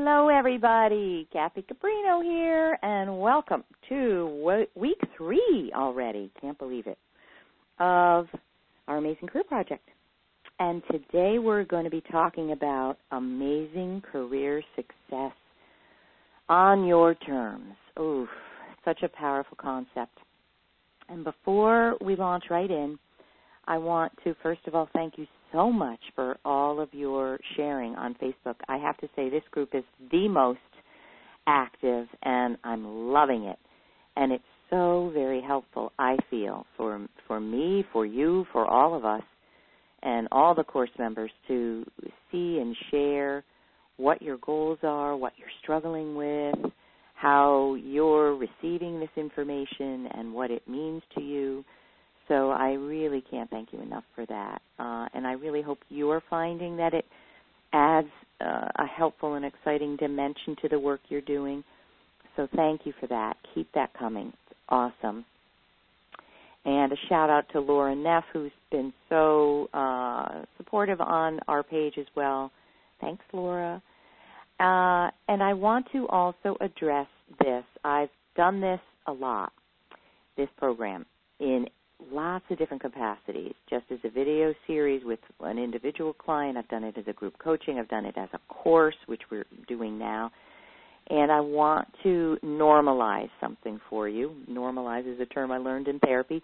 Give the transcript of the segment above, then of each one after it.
Hello, everybody. Kathy Caprino here, and welcome to week 3 already, can't believe it, of our Amazing Career Project. And today we're going to be talking about amazing career success on your terms. Oof, such a powerful concept. And before we launch right in, I want to, first of all, thank you so much for all of your sharing on Facebook. I have to say this group is the most active, and I'm loving it. And it's so very helpful, I feel, for me, for you, for all of us, and all the course members to see and share what your goals are, what you're struggling with, how you're receiving this information, and what it means to you. So I really can't thank you enough for that. And I really hope you're finding that it adds a helpful and exciting dimension to the work you're doing. So thank you for that. Keep that coming. It's awesome. And a shout-out to Laura Neff, who's been so supportive on our page as well. Thanks, Laura. And I want to also address this. I've done this a lot, this program, in lots of different capacities, just as a video series with an individual client. I've done it as a group coaching. I've done it as a course, which we're doing now. And I want to normalize something for you. Normalize is a term I learned in therapy.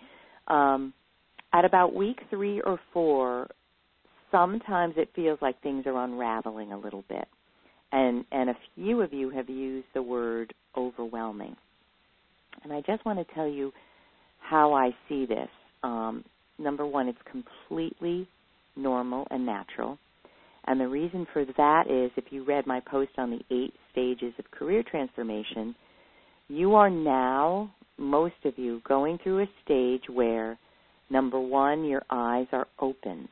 At about week 3 or 4, sometimes it feels like things are unraveling a little bit. And a few of you have used the word overwhelming. And I just want to tell you how I see this. Number one, it's completely normal and natural. And the reason for that is, if you read my post on the 8 stages of career transformation, you are now, most of you, going through a stage where, number one, your eyes are opened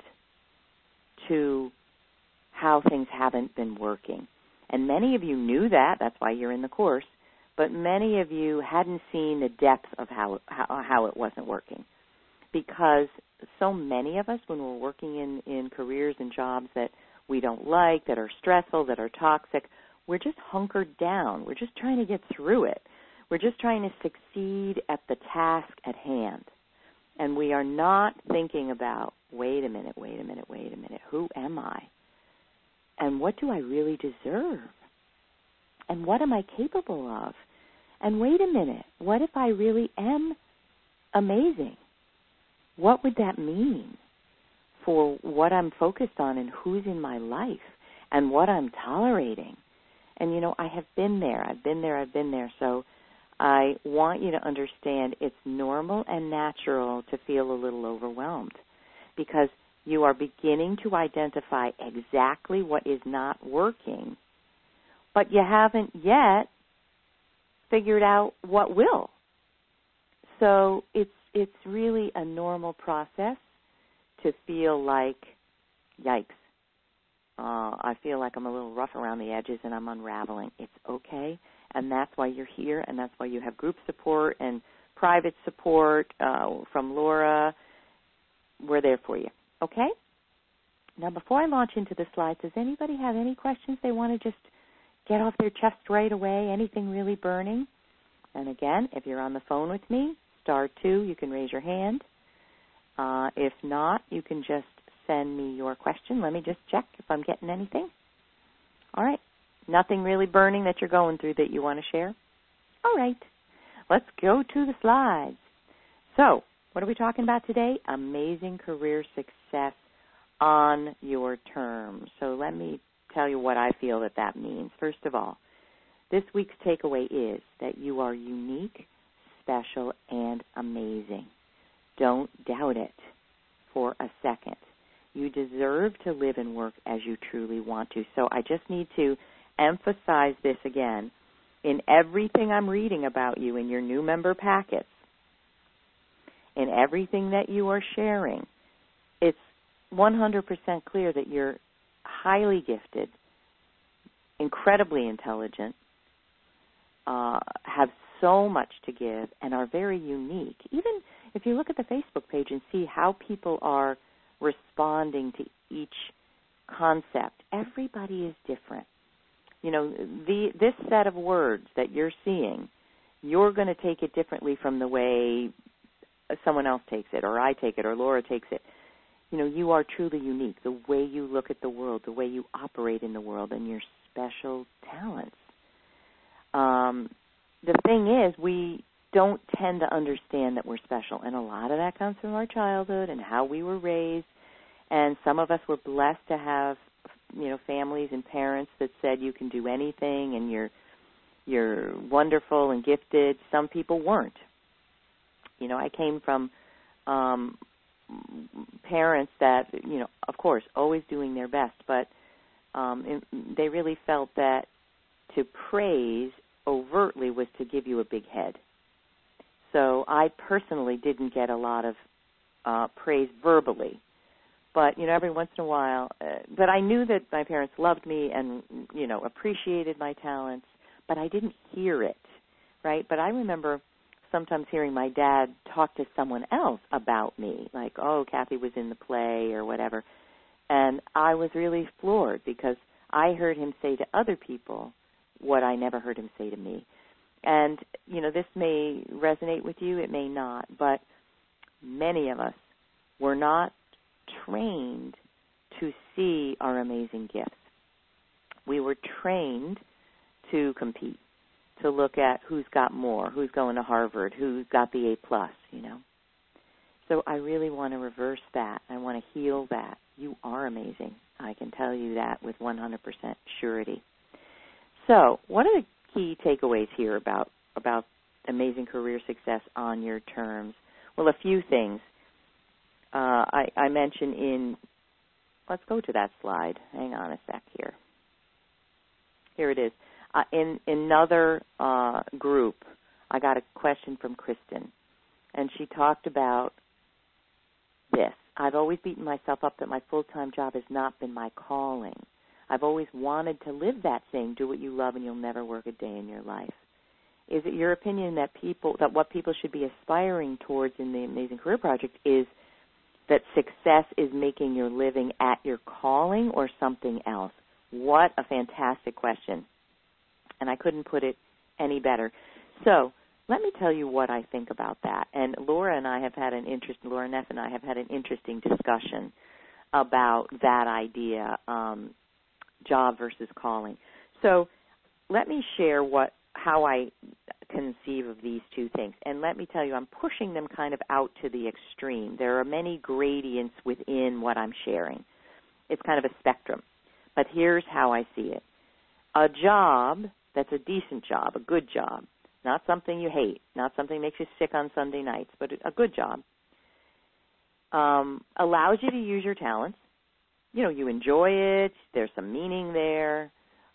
to how things haven't been working. And many of you knew that. That's why you're in the course. But many of you hadn't seen the depth of how it wasn't working, because so many of us, when we're working in careers and jobs that we don't like, that are stressful, that are toxic, we're just hunkered down. We're just trying to get through it. We're just trying to succeed at the task at hand. And we are not thinking about, wait a minute, who am I? And what do I really deserve? And what am I capable of? And wait a minute, what if I really am amazing? What would that mean for what I'm focused on and who's in my life and what I'm tolerating? And, you know, I have been there. I've been there. So I want you to understand it's normal and natural to feel a little overwhelmed, because you are beginning to identify exactly what is not working, but you haven't yet figured out what will. So it's really a normal process to feel like, yikes, I feel like I'm a little rough around the edges and I'm unraveling. It's okay, and that's why you're here, and that's why you have group support and private support from Laura. We're there for you, okay? Now, before I launch into the slides, does anybody have any questions they want to just get off their chest right away? Anything really burning? And again, if you're on the phone with me, *2, you can raise your hand. If not, you can just send me your question. Let me just check if I'm getting anything. All right. Nothing really burning that you're going through that you want to share? All right. Let's go to the slides. So, what are we talking about today? Amazing career success on your terms. So let me tell you what I feel that means. First of all, this week's takeaway is that you are unique, special, and amazing. Don't doubt it for a second. You deserve to live and work as you truly want to. So I just need to emphasize this again. In everything I'm reading about you in your new member packets, in everything that you are sharing, it's 100% clear that you're highly gifted, incredibly intelligent, have so much to give, and are very unique. Even if you look at the Facebook page and see how people are responding to each concept, everybody is different. this set of words that you're seeing, you're going to take it differently from the way someone else takes it, or I take it, or Laura takes it. You are truly unique, the way you look at the world, the way you operate in the world, and your special talents. The thing is, we don't tend to understand that we're special, and a lot of that comes from our childhood and how we were raised, and some of us were blessed to have, families and parents that said you can do anything and you're wonderful and gifted. Some people weren't. I came from parents that, of course, always doing their best, but they really felt that to praise overtly was to give you a big head. So I personally didn't get a lot of praise verbally. But, every once in a while, but I knew that my parents loved me and, appreciated my talents, but I didn't hear it, right? But I remember sometimes hearing my dad talk to someone else about me, like, oh, Kathy was in the play or whatever. And I was really floored because I heard him say to other people what I never heard him say to me. And, this may resonate with you, it may not, but many of us were not trained to see our amazing gifts. We were trained to compete, to look at who's got more, who's going to Harvard, who's got the A+, So I really want to reverse that. I want to heal that. You are amazing. I can tell you that with 100% surety. So what are the key takeaways here about amazing career success on your terms? Well, a few things. I mentioned let's go to that slide. Hang on a sec here. Here it is. In another group, I got a question from Kristen, and she talked about this. I've always beaten myself up that my full-time job has not been my calling. I've always wanted to live that saying, do what you love and you'll never work a day in your life. Is it your opinion that what people should be aspiring towards in the Amazing Career Project is that success is making your living at your calling or something else? What a fantastic question. And I couldn't put it any better. So let me tell you what I think about that. And Laura Neff and I have had an interesting discussion about that idea, job versus calling. So let me share how I conceive of these two things. And let me tell you, I'm pushing them kind of out to the extreme. There are many gradients within what I'm sharing. It's kind of a spectrum. But here's how I see it. A job that's a decent job, a good job, not something you hate, not something that makes you sick on Sunday nights, but a good job, allows you to use your talents. You enjoy it. There's some meaning there.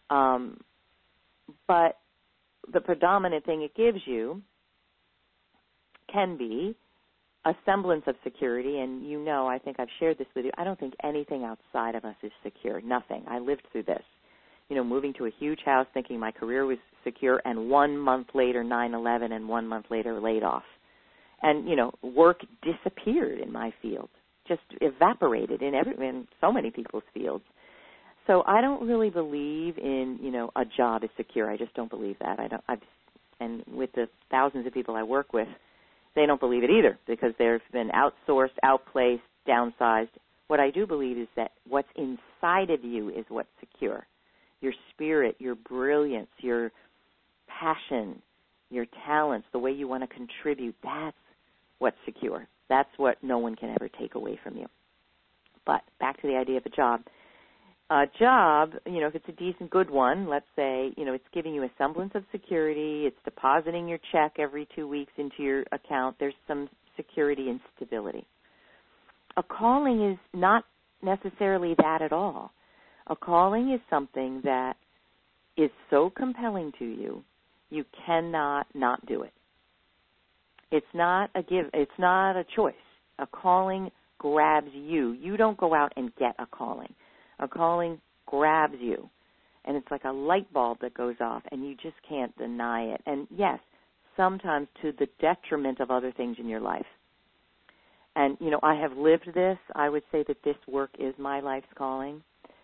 But the predominant thing it gives you can be a semblance of security. And I think I've shared this with you. I don't think anything outside of us is secure. Nothing. I lived through this. Moving to a huge house thinking my career was secure, and 1 month later 9/11, and 1 month later laid off. And, work disappeared in my field, just evaporated in so many people's fields. So I don't really believe in, a job is secure. I just don't believe that. And with the thousands of people I work with, they don't believe it either because they've been outsourced, outplaced, downsized. What I do believe is that what's inside of you is what's secure. Your spirit, your brilliance, your passion, your talents, the way you want to contribute, that's what's secure. That's what no one can ever take away from you. But back to the idea of a job. A job, if it's a decent, good one, let's say, it's giving you a semblance of security, it's depositing your check every 2 weeks into your account, there's some security and stability. A calling is not necessarily that at all. A calling is something that is so compelling to you, you cannot not do it. It's not a choice. A calling grabs you. You don't go out and get a calling. A calling grabs you. And it's like a light bulb that goes off, and you just can't deny it. And yes, sometimes to the detriment of other things in your life. And, I have lived this. I would say that this work is my life's calling.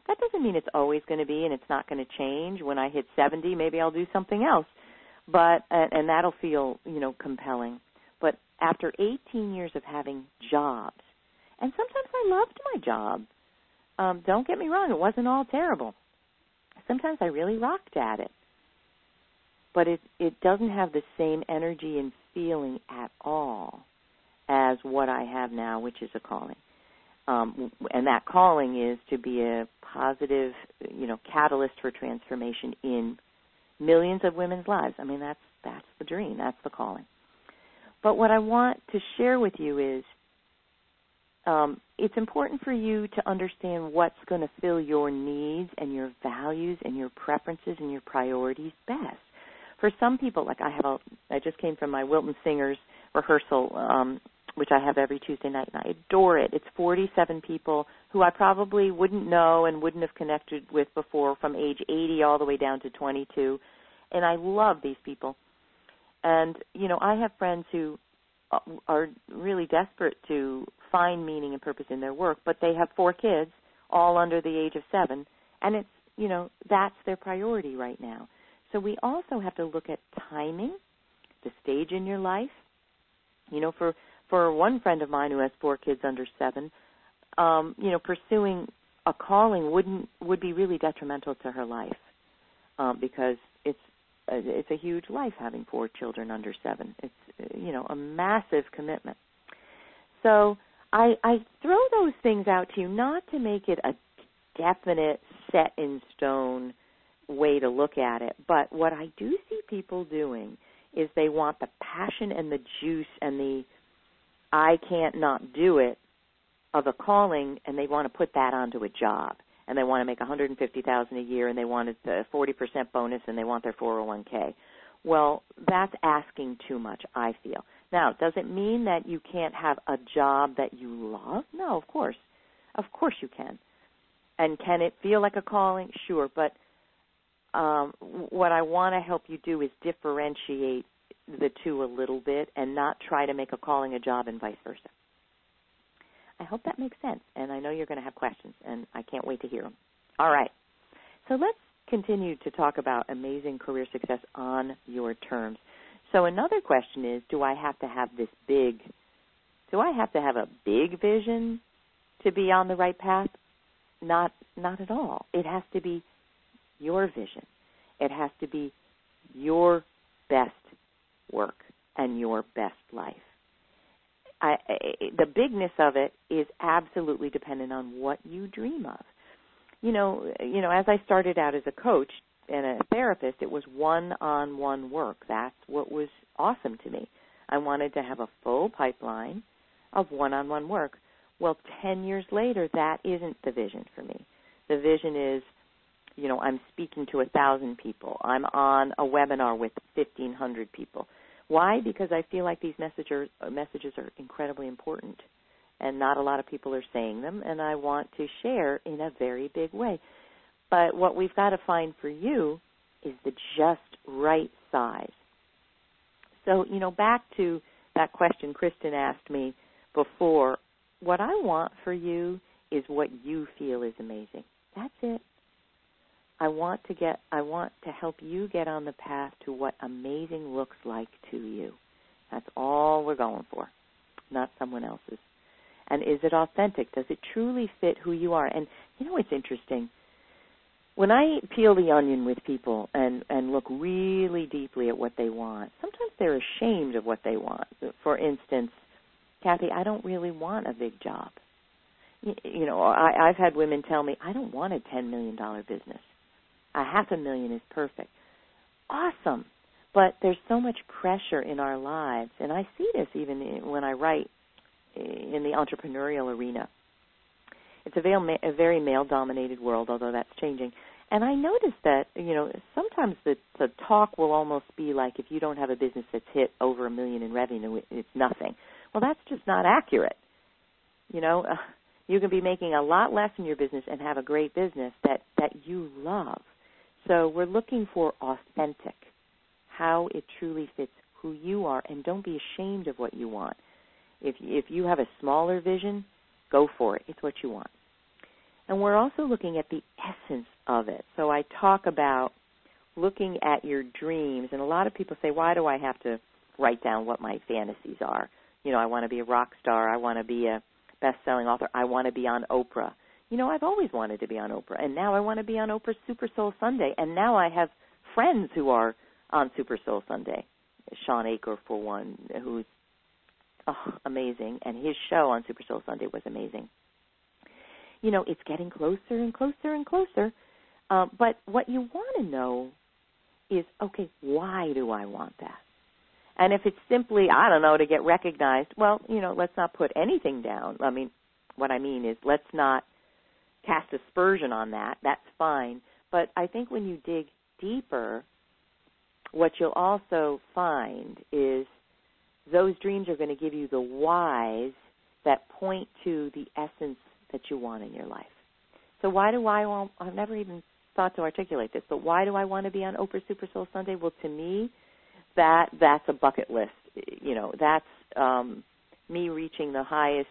That doesn't mean it's always going to be and it's not going to change. When I hit 70, maybe I'll do something else. But and that'll feel, compelling. But after 18 years of having jobs, and sometimes I loved my job. Don't get me wrong, it wasn't all terrible. Sometimes I really rocked at it. But it doesn't have the same energy and feeling at all as what I have now, which is a calling. And that calling is to be a positive, catalyst for transformation in millions of women's lives. I mean, that's the dream. That's the calling. But what I want to share with you is it's important for you to understand what's going to fill your needs and your values and your preferences and your priorities best. For some people, like I just came from my Wilton Singers rehearsal, which I have every Tuesday night, and I adore it. It's 47 people who I probably wouldn't know and wouldn't have connected with before, from age 80 all the way down to 22. And I love these people. And, I have friends who are really desperate to find meaning and purpose in their work, but they have 4 kids, all under the age of 7, and it's, that's their priority right now. So we also have to look at timing, the stage in your life. For one friend of mine who has 4 kids under 7, pursuing a calling would be really detrimental to her life because it's a huge life having 4 children under 7. It's a massive commitment. So I throw those things out to you not to make it a definite, set in stone way to look at it, but what I do see people doing is they want the passion and the juice and the I can't not do it of a calling, and they want to put that onto a job, and they want to make $150,000 a year, and they want the 40% bonus, and they want their 401k. Well, that's asking too much, I feel. Now, does it mean that you can't have a job that you love? No, of course. Of course you can. And can it feel like a calling? Sure, but what I want to help you do is differentiate the two a little bit and not try to make a calling a job and vice versa. I hope that makes sense, and I know you're going to have questions, and I can't wait to hear them. All right, so let's continue to talk about amazing career success on your terms. So another question is, do I have to have a big vision to be on the right path? Not at all. It has to be your vision. It has to be your best work and your best life. The bigness of it is absolutely dependent on what you dream of. As I started out as a coach and a therapist, it was one-on-one work. That's what was awesome to me. I wanted to have a full pipeline of one-on-one work. Well, 10 years later, that isn't the vision for me. The vision is, I'm speaking to 1,000 people. I'm on a webinar with 1,500 people. Why? Because I feel like these messages are incredibly important, and not a lot of people are saying them, and I want to share in a very big way. But what we've got to find for you is the just right size. So, back to that question Kristen asked me before, what I want for you is what you feel is amazing. That's it. I want to help you get on the path to what amazing looks like to you. That's all we're going for, not someone else's. And is it authentic? Does it truly fit who you are? And it's interesting. When I peel the onion with people and look really deeply at what they want, sometimes they're ashamed of what they want. For instance, Kathy, I don't really want a big job. I've had women tell me, I don't want a $10 million business. $500,000 is perfect. Awesome. But there's so much pressure in our lives, and I see this even when I write in the entrepreneurial arena. It's a very male-dominated world, although that's changing. And I noticed that, sometimes the talk will almost be like if you don't have a business that's hit over $1 million in revenue, it's nothing. Well, that's just not accurate. You can be making a lot less in your business and have a great business that you love. So we're looking for authentic, how it truly fits who you are, and don't be ashamed of what you want. If you have a smaller vision, go for it. It's what you want. And we're also looking at the essence of it. So I talk about looking at your dreams, and a lot of people say, why do I have to write down what my fantasies are? You know, I want to be a rock star. I want to be a best-selling author. I want to be on Oprah. You know, I've always wanted to be on Oprah, and now I want to be on Oprah's Super Soul Sunday, and now I have friends who are on Super Soul Sunday. Sean Aker, for one, who's amazing, and his show on Super Soul Sunday was amazing. You know, it's getting closer and closer and closer, but what you want to know is, okay, why do I want that? And if it's simply, I don't know, to get recognized, well, you know, let's not put anything down. I mean, what I mean is let's not cast aspersion on that. That's fine. But I think when you dig deeper, what you'll also find is those dreams are going to give you the whys that point to the essence that you want in your life. So why do I want, I've never even thought to articulate this, but why do I want to be on Oprah Super Soul Sunday? Well, to me, that's a bucket list. You know, that's me reaching the highest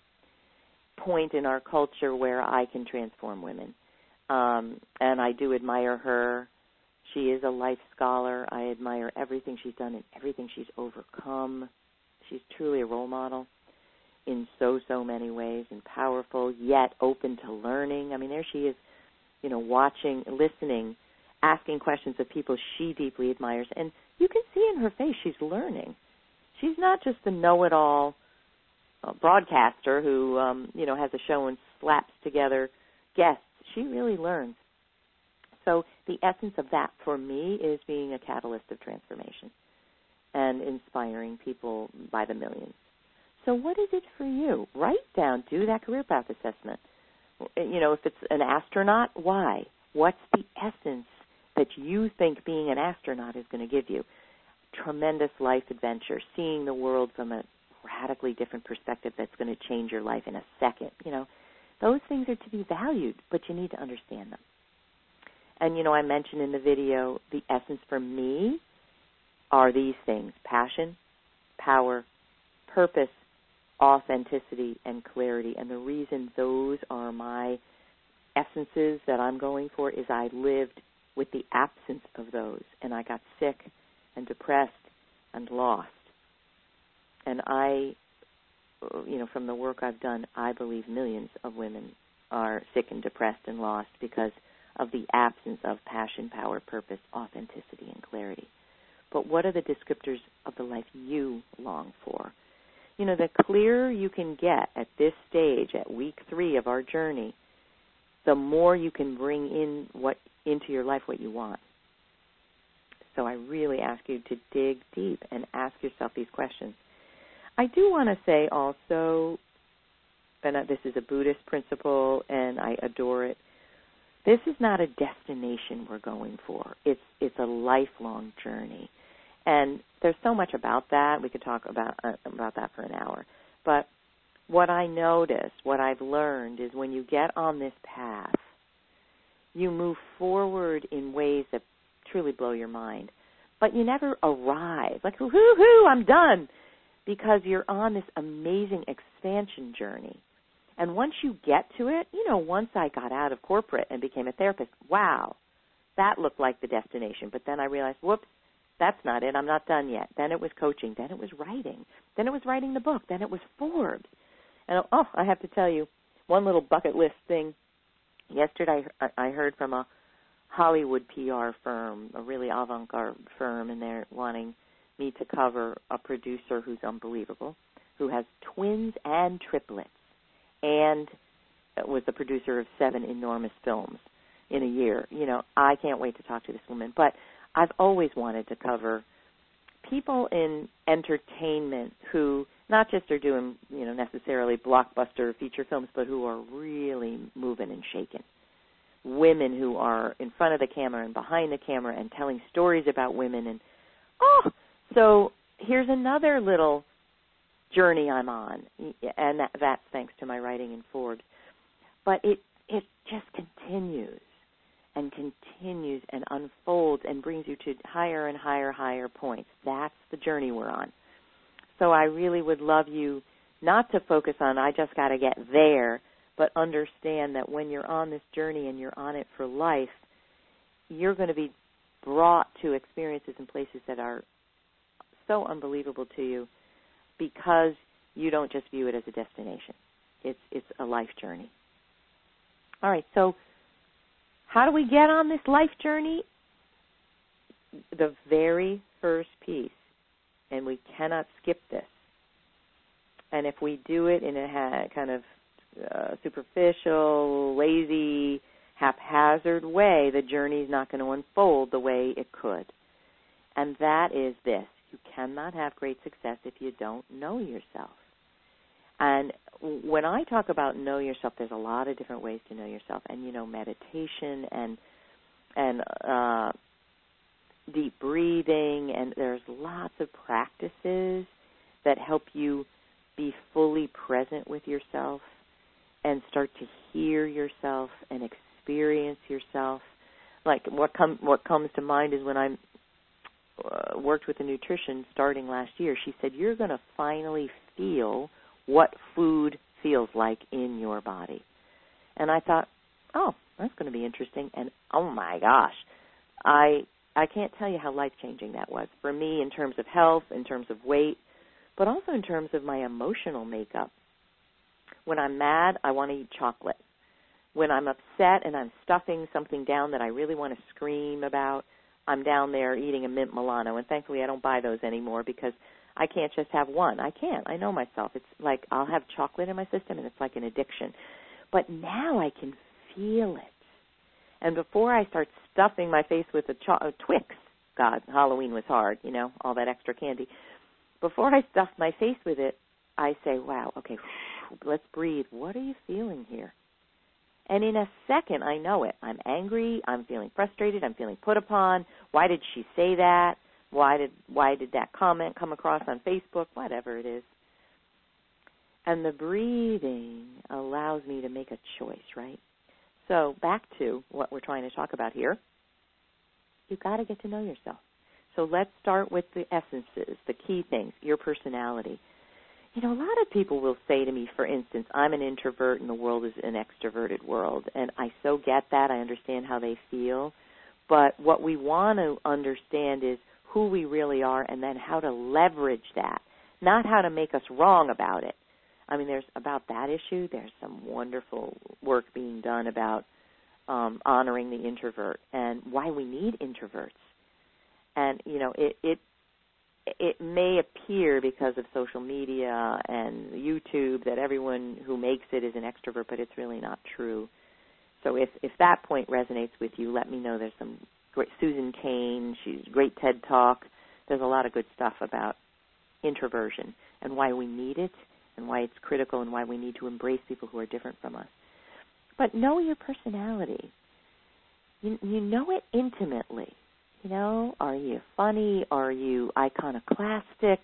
point in our culture where I can transform women. And I do admire her. She is a life scholar. I admire everything she's done and everything she's overcome. She's truly a role model in so many ways, and powerful, yet open to learning. I mean, there she is, you know, watching, listening, asking questions of people she deeply admires. And you can see in her face she's learning. She's not just the know-it-all broadcaster who, you know, has a show and slaps together guests. She really learns. So the essence of that for me is being a catalyst of transformation and inspiring people by the millions. So what is it for you? Write down, do that career path assessment. You know, if it's an astronaut, why? What's the essence that you think being an astronaut is going to give you? Tremendous life adventure, seeing the world from a radically different perspective that's going to change your life in a second. You know, those things are to be valued, but you need to understand them. And, you know, I mentioned in the video, the essence for me are these things: passion, power, purpose, authenticity, and clarity. And the reason those are my essences that I'm going for is I lived with the absence of those, and I got sick and depressed and lost. And I, you know, from the work I've done, I believe millions of women are sick and depressed and lost because of the absence of passion, power, purpose, authenticity, and clarity. But what are the descriptors of the life you long for? You know, the clearer you can get at this stage, at week 3 of our journey, the more you can bring in into your life what you want. So I really ask you to dig deep and ask yourself these questions. I do want to say also, and this is a Buddhist principle, and I adore it, this is not a destination we're going for. It's a lifelong journey. And there's so much about that. We could talk about that for an hour. But what I notice, what I've learned, is when you get on this path, you move forward in ways that truly blow your mind. But you never arrive. Like, hoo-hoo, I'm done. Because you're on this amazing expansion journey. And once you get to it, you know, once I got out of corporate and became a therapist, wow, that looked like the destination. But then I realized, whoops, that's not it. I'm not done yet. Then it was coaching. Then it was writing. Then it was writing the book. Then it was Forbes. And, I have to tell you, one little bucket list thing. Yesterday I heard from a Hollywood PR firm, a really avant-garde firm, and they're wanting me to cover a producer who's unbelievable, who has twins and triplets, and was the producer of 7 enormous films in a year. You know, I can't wait to talk to this woman. But I've always wanted to cover people in entertainment who not just are doing, you know, necessarily blockbuster feature films, but who are really moving and shaking. Women who are in front of the camera and behind the camera and telling stories about women. And, so here's another little journey I'm on, and that's thanks to my writing in Forbes. But it just continues and continues and unfolds and brings you to higher and higher points. That's the journey we're on. So I really would love you not to focus on, I just got to get there, but understand that when you're on this journey and you're on it for life, you're going to be brought to experiences and places that are so unbelievable to you because you don't just view it as a destination. It's a life journey. All right, so how do we get on this life journey? The very first piece, and we cannot skip this. And if we do it in a kind of superficial, lazy, haphazard way, the journey is not going to unfold the way it could. And that is this. You cannot have great success if you don't know yourself. And when I talk about know yourself, there's a lot of different ways to know yourself. And, meditation and deep breathing, and there's lots of practices that help you be fully present with yourself and start to hear yourself and experience yourself. Like what comes to mind is when I worked with a nutrition starting last year, she said, you're going to finally feel what food feels like in your body. And I thought, oh, that's going to be interesting. And oh my gosh, I can't tell you how life-changing that was for me in terms of health, in terms of weight, but also in terms of my emotional makeup. When I'm mad, I want to eat chocolate. When I'm upset and I'm stuffing something down that I really want to scream about, I'm down there eating a mint Milano. And thankfully I don't buy those anymore because I can't just have one. I can't. I know myself. It's like I'll have chocolate in my system and it's like an addiction. But now I can feel it. And before I start stuffing my face with a Twix, God, Halloween was hard, all that extra candy. Before I stuff my face with it, I say, wow, okay, let's breathe. What are you feeling here? And in a second, I know it. I'm angry. I'm feeling frustrated. I'm feeling put upon. Why did she say that? Why did that comment come across on Facebook? Whatever it is. And the breathing allows me to make a choice, right? So back to what we're trying to talk about here. You've got to get to know yourself. So let's start with the essences, the key things, your personality. A lot of people will say to me, for instance, I'm an introvert and the world is an extroverted world. And I so get that. I understand how they feel. But what we want to understand is who we really are and then how to leverage that, not how to make us wrong about it. I mean, there's about that issue, there's some wonderful work being done about honoring the introvert and why we need introverts. And, it may appear because of social media and YouTube that everyone who makes it is an extrovert, but it's really not true. So if that point resonates with you, let me know. There's some great Susan Cain, she's great TED Talk. There's a lot of good stuff about introversion and why we need it and why it's critical and why we need to embrace people who are different from us. But know your personality. You know it intimately. Are you funny? Are you iconoclastic?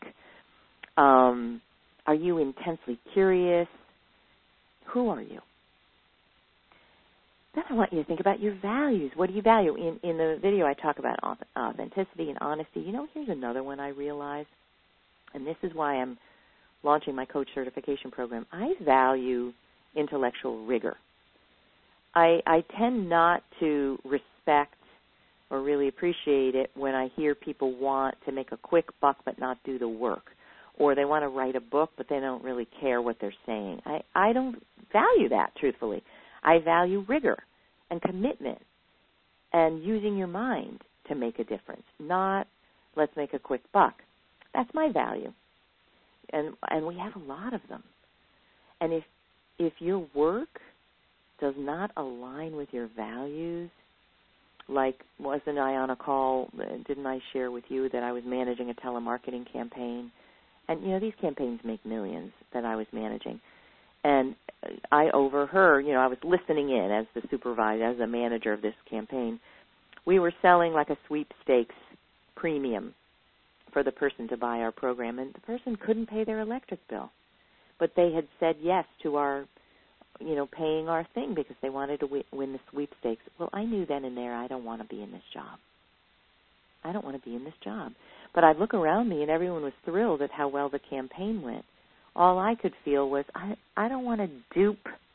Are you intensely curious? Who are you? Then I want you to think about your values. What do you value? In the video I talk about authenticity and honesty. Here's another one I realized, and this is why I'm launching my coach certification program. I value intellectual rigor. I tend not to respect or really appreciate it when I hear people want to make a quick buck but not do the work, or they want to write a book but they don't really care what they're saying. I don't value that, truthfully. I value rigor and commitment and using your mind to make a difference, not let's make a quick buck. That's my value. And we have a lot of them. And if your work does not align with your values, like wasn't I on a call, didn't I share with you that I was managing a telemarketing campaign? And, these campaigns make millions that I was managing. And I overheard, I was listening in as the supervisor, as the manager of this campaign. We were selling like a sweepstakes premium for the person to buy our program, and the person couldn't pay their electric bill. But they had said yes to our, paying our thing because they wanted to win the sweepstakes. Well, I knew then and there I don't want to be in this job. I don't want to be in this job. But I'd look around me and everyone was thrilled at how well the campaign went. All I could feel was I don't want to dupe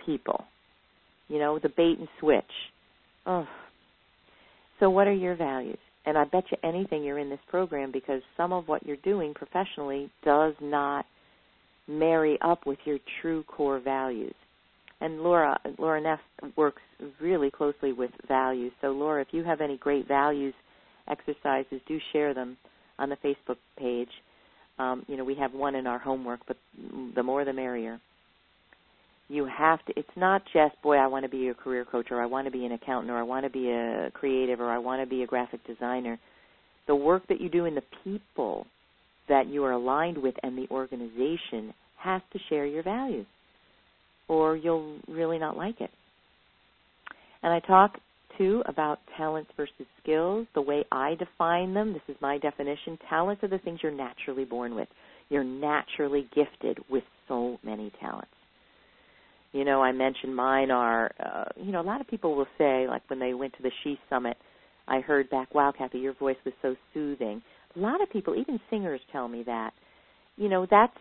people. You know, the bait and switch. Oh. So what are your values? And I bet you anything you're in this program because some of what you're doing professionally does not marry up with your true core values. And Laura Neff works really closely with values. So, Laura, if you have any great values exercises, do share them on the Facebook page. You know, we have one in our homework, but the more the merrier. You have to, it's not just, boy, I want to be a career coach, or I want to be an accountant, or I want to be a creative, or I want to be a graphic designer. The work that you do in the people that you are aligned with and the organization has to share your values, or you'll really not like it. And I talk, too, about talents versus skills, the way I define them. This is my definition. Talents are the things you're naturally born with. You're naturally gifted with so many talents. You know, I mentioned mine are, you know, a lot of people will say, like when they went to the She Summit, I heard back, wow, Kathy, your voice was so soothing. A lot of people, even singers, tell me that. You know, that's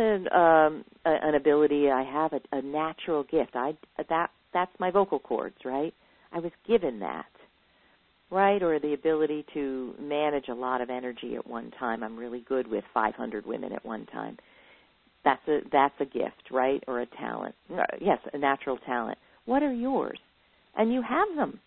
an ability I have, a natural gift. That's my vocal cords, right? I was given that, right? Or the ability to manage a lot of energy at one time. I'm really good with 500 women at one time. That's a gift, right, or a talent. Yes, a natural talent. What are yours? And you have them.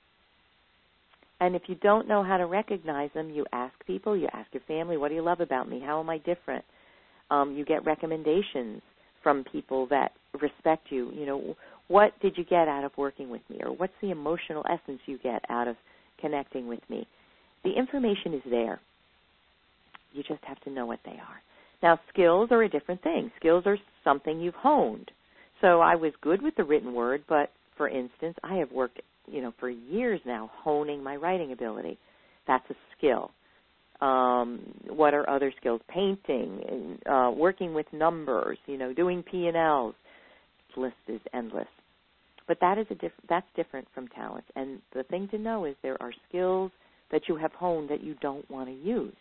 And if you don't know how to recognize them, you ask people, you ask your family, what do you love about me? How am I different? You get recommendations from people that respect you. You know, what did you get out of working with me? Or what's the emotional essence you get out of connecting with me? The information is there. You just have to know what they are. Now, skills are a different thing. Skills are something you've honed. So I was good with the written word, but, for instance, I have worked, you know, for years now honing my writing ability. That's a skill. What are other skills? Painting, working with numbers, you know, doing P&Ls. The list is endless. But that's different from talent. And the thing to know is there are skills that you have honed that you don't want to use.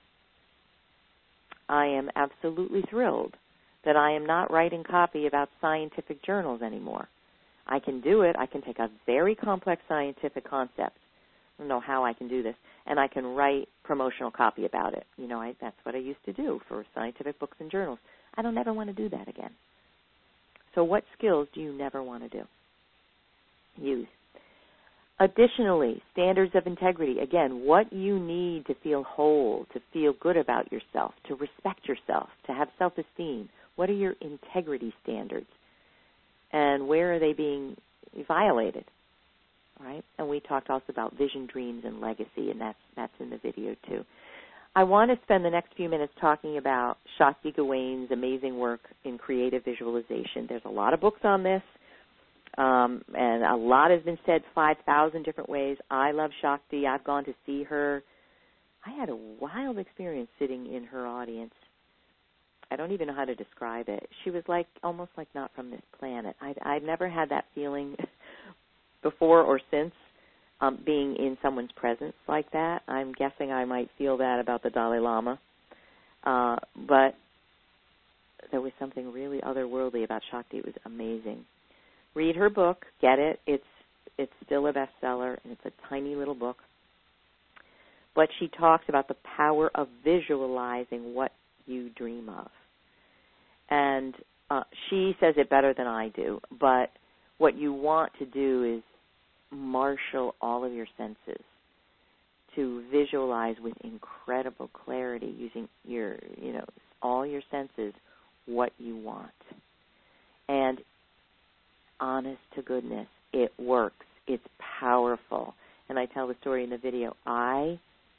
I am absolutely thrilled that I am not writing copy about scientific journals anymore. I can do it. I can take a very complex scientific concept. I don't know how I can do this. And I can write promotional copy about it. You know, that's what I used to do for scientific books and journals. I don't ever want to do that again. So what skills do you never want to do? Use. Additionally, standards of integrity. Again, what you need to feel whole, to feel good about yourself, to respect yourself, to have self-esteem. What are your integrity standards? And where are they being violated? Right? And we talked also about vision, dreams, and legacy, and that's in the video too. I want to spend the next few minutes talking about Shakti Gawain's amazing work in creative visualization. There's a lot of books on this. And a lot has been said 5,000 different ways. I love Shakti. I've gone to see her. I had a wild experience sitting in her audience. I don't even know how to describe it. She was like almost like not from this planet. I've never had that feeling before or since being in someone's presence like that. I'm guessing I might feel that about the Dalai Lama. But there was something really otherworldly about Shakti. It was amazing. Read her book, get it. It's still a bestseller, and it's a tiny little book. But she talks about the power of visualizing what you dream of. And she says it better than I do, but what you want to do is marshal all of your senses to visualize with incredible clarity using your, all your senses what you want. And honest to goodness, it works. It's powerful. And I tell the story in the video. I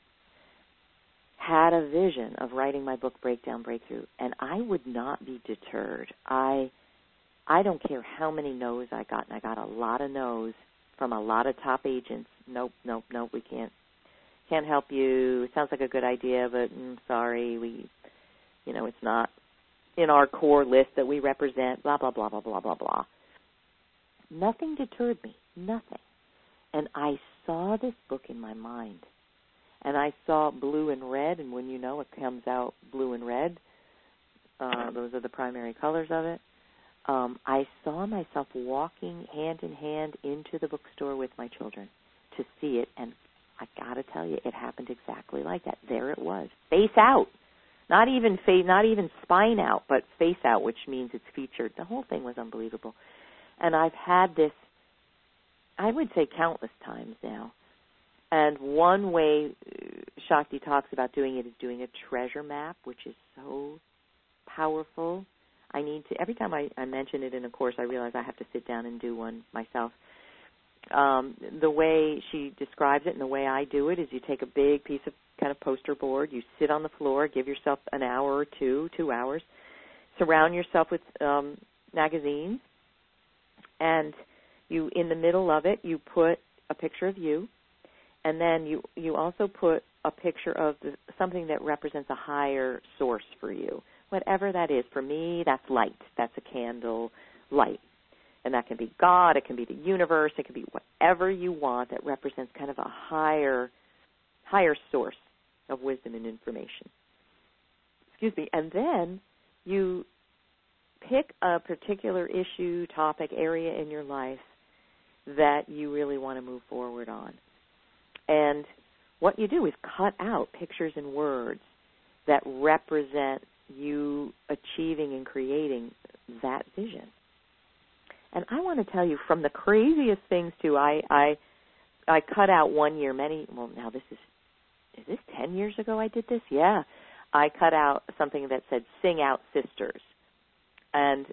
had a vision of writing my book, Breakdown Breakthrough, and I would not be deterred. I don't care how many no's I got, and I got a lot of no's from a lot of top agents. Nope, we can't help you. It sounds like a good idea, but sorry, it's not in our core list that we represent, blah, blah, blah, blah, blah, blah, blah. Nothing deterred me, nothing. And I saw this book in my mind. And I saw blue and red, and when it comes out blue and red, those are the primary colors of it. I saw myself walking hand in hand into the bookstore with my children to see it, and I got to tell you, it happened exactly like that. There it was, face out. Not even spine out, but face out, which means it's featured. The whole thing was unbelievable. And I've had this, I would say, countless times now. And one way Shakti talks about doing it is doing a treasure map, which is so powerful. Every time I mention it in a course, I realize I have to sit down and do one myself. The way she describes it and the way I do it is you take a big piece of kind of poster board, you sit on the floor, give yourself an hour or 2 hours, surround yourself with magazines, and you, in the middle of it, you put a picture of you, and then you also put a picture of something that represents a higher source for you, whatever that is. For me, that's light. That's a candle, light. And that can be God, it can be the universe, it can be whatever you want that represents kind of a higher source of wisdom and information. Excuse me. And then you pick a particular issue, topic, area in your life that you really want to move forward on. And what you do is cut out pictures and words that represent you achieving and creating that vision. And I want to tell you, from the craziest things to I cut out one year, now this is this 10 years ago I did this? Yeah. I cut out something that said, sing out sisters. And,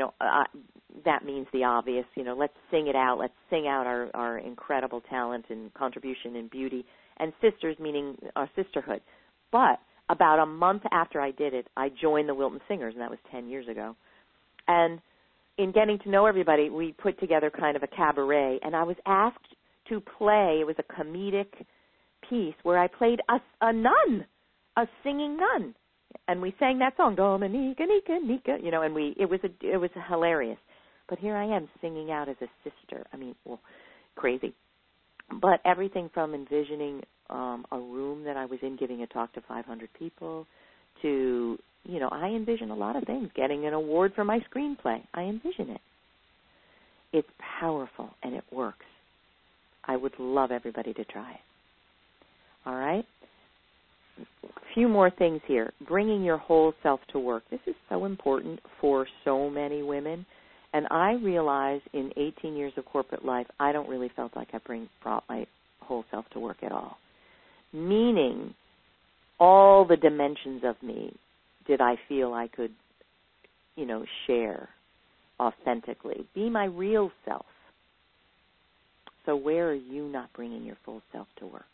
that means the obvious, let's sing it out. Let's sing out our incredible talent and contribution and beauty. And sisters meaning our sisterhood. But about a month after I did it, I joined the Wilton Singers, and that was 10 years ago. And in getting to know everybody, we put together kind of a cabaret, and I was asked to play. It was a comedic piece where I played a nun, a singing nun, and we sang that song, Dominica, Nika, Nika, and it was hilarious. But here I am singing out as a sister. Crazy. But everything from envisioning a room that I was in giving a talk to 500 people to, I envision a lot of things. Getting an award for my screenplay. I envision it. It's powerful, and it works. I would love everybody to try it. All right? A few more things here. Bringing your whole self to work. This is so important for so many women. And I realize in 18 years of corporate life, I don't really felt like I brought my whole self to work at all. Meaning, all the dimensions of me did I feel I could, share authentically. Be my real self. So where are you not bringing your full self to work?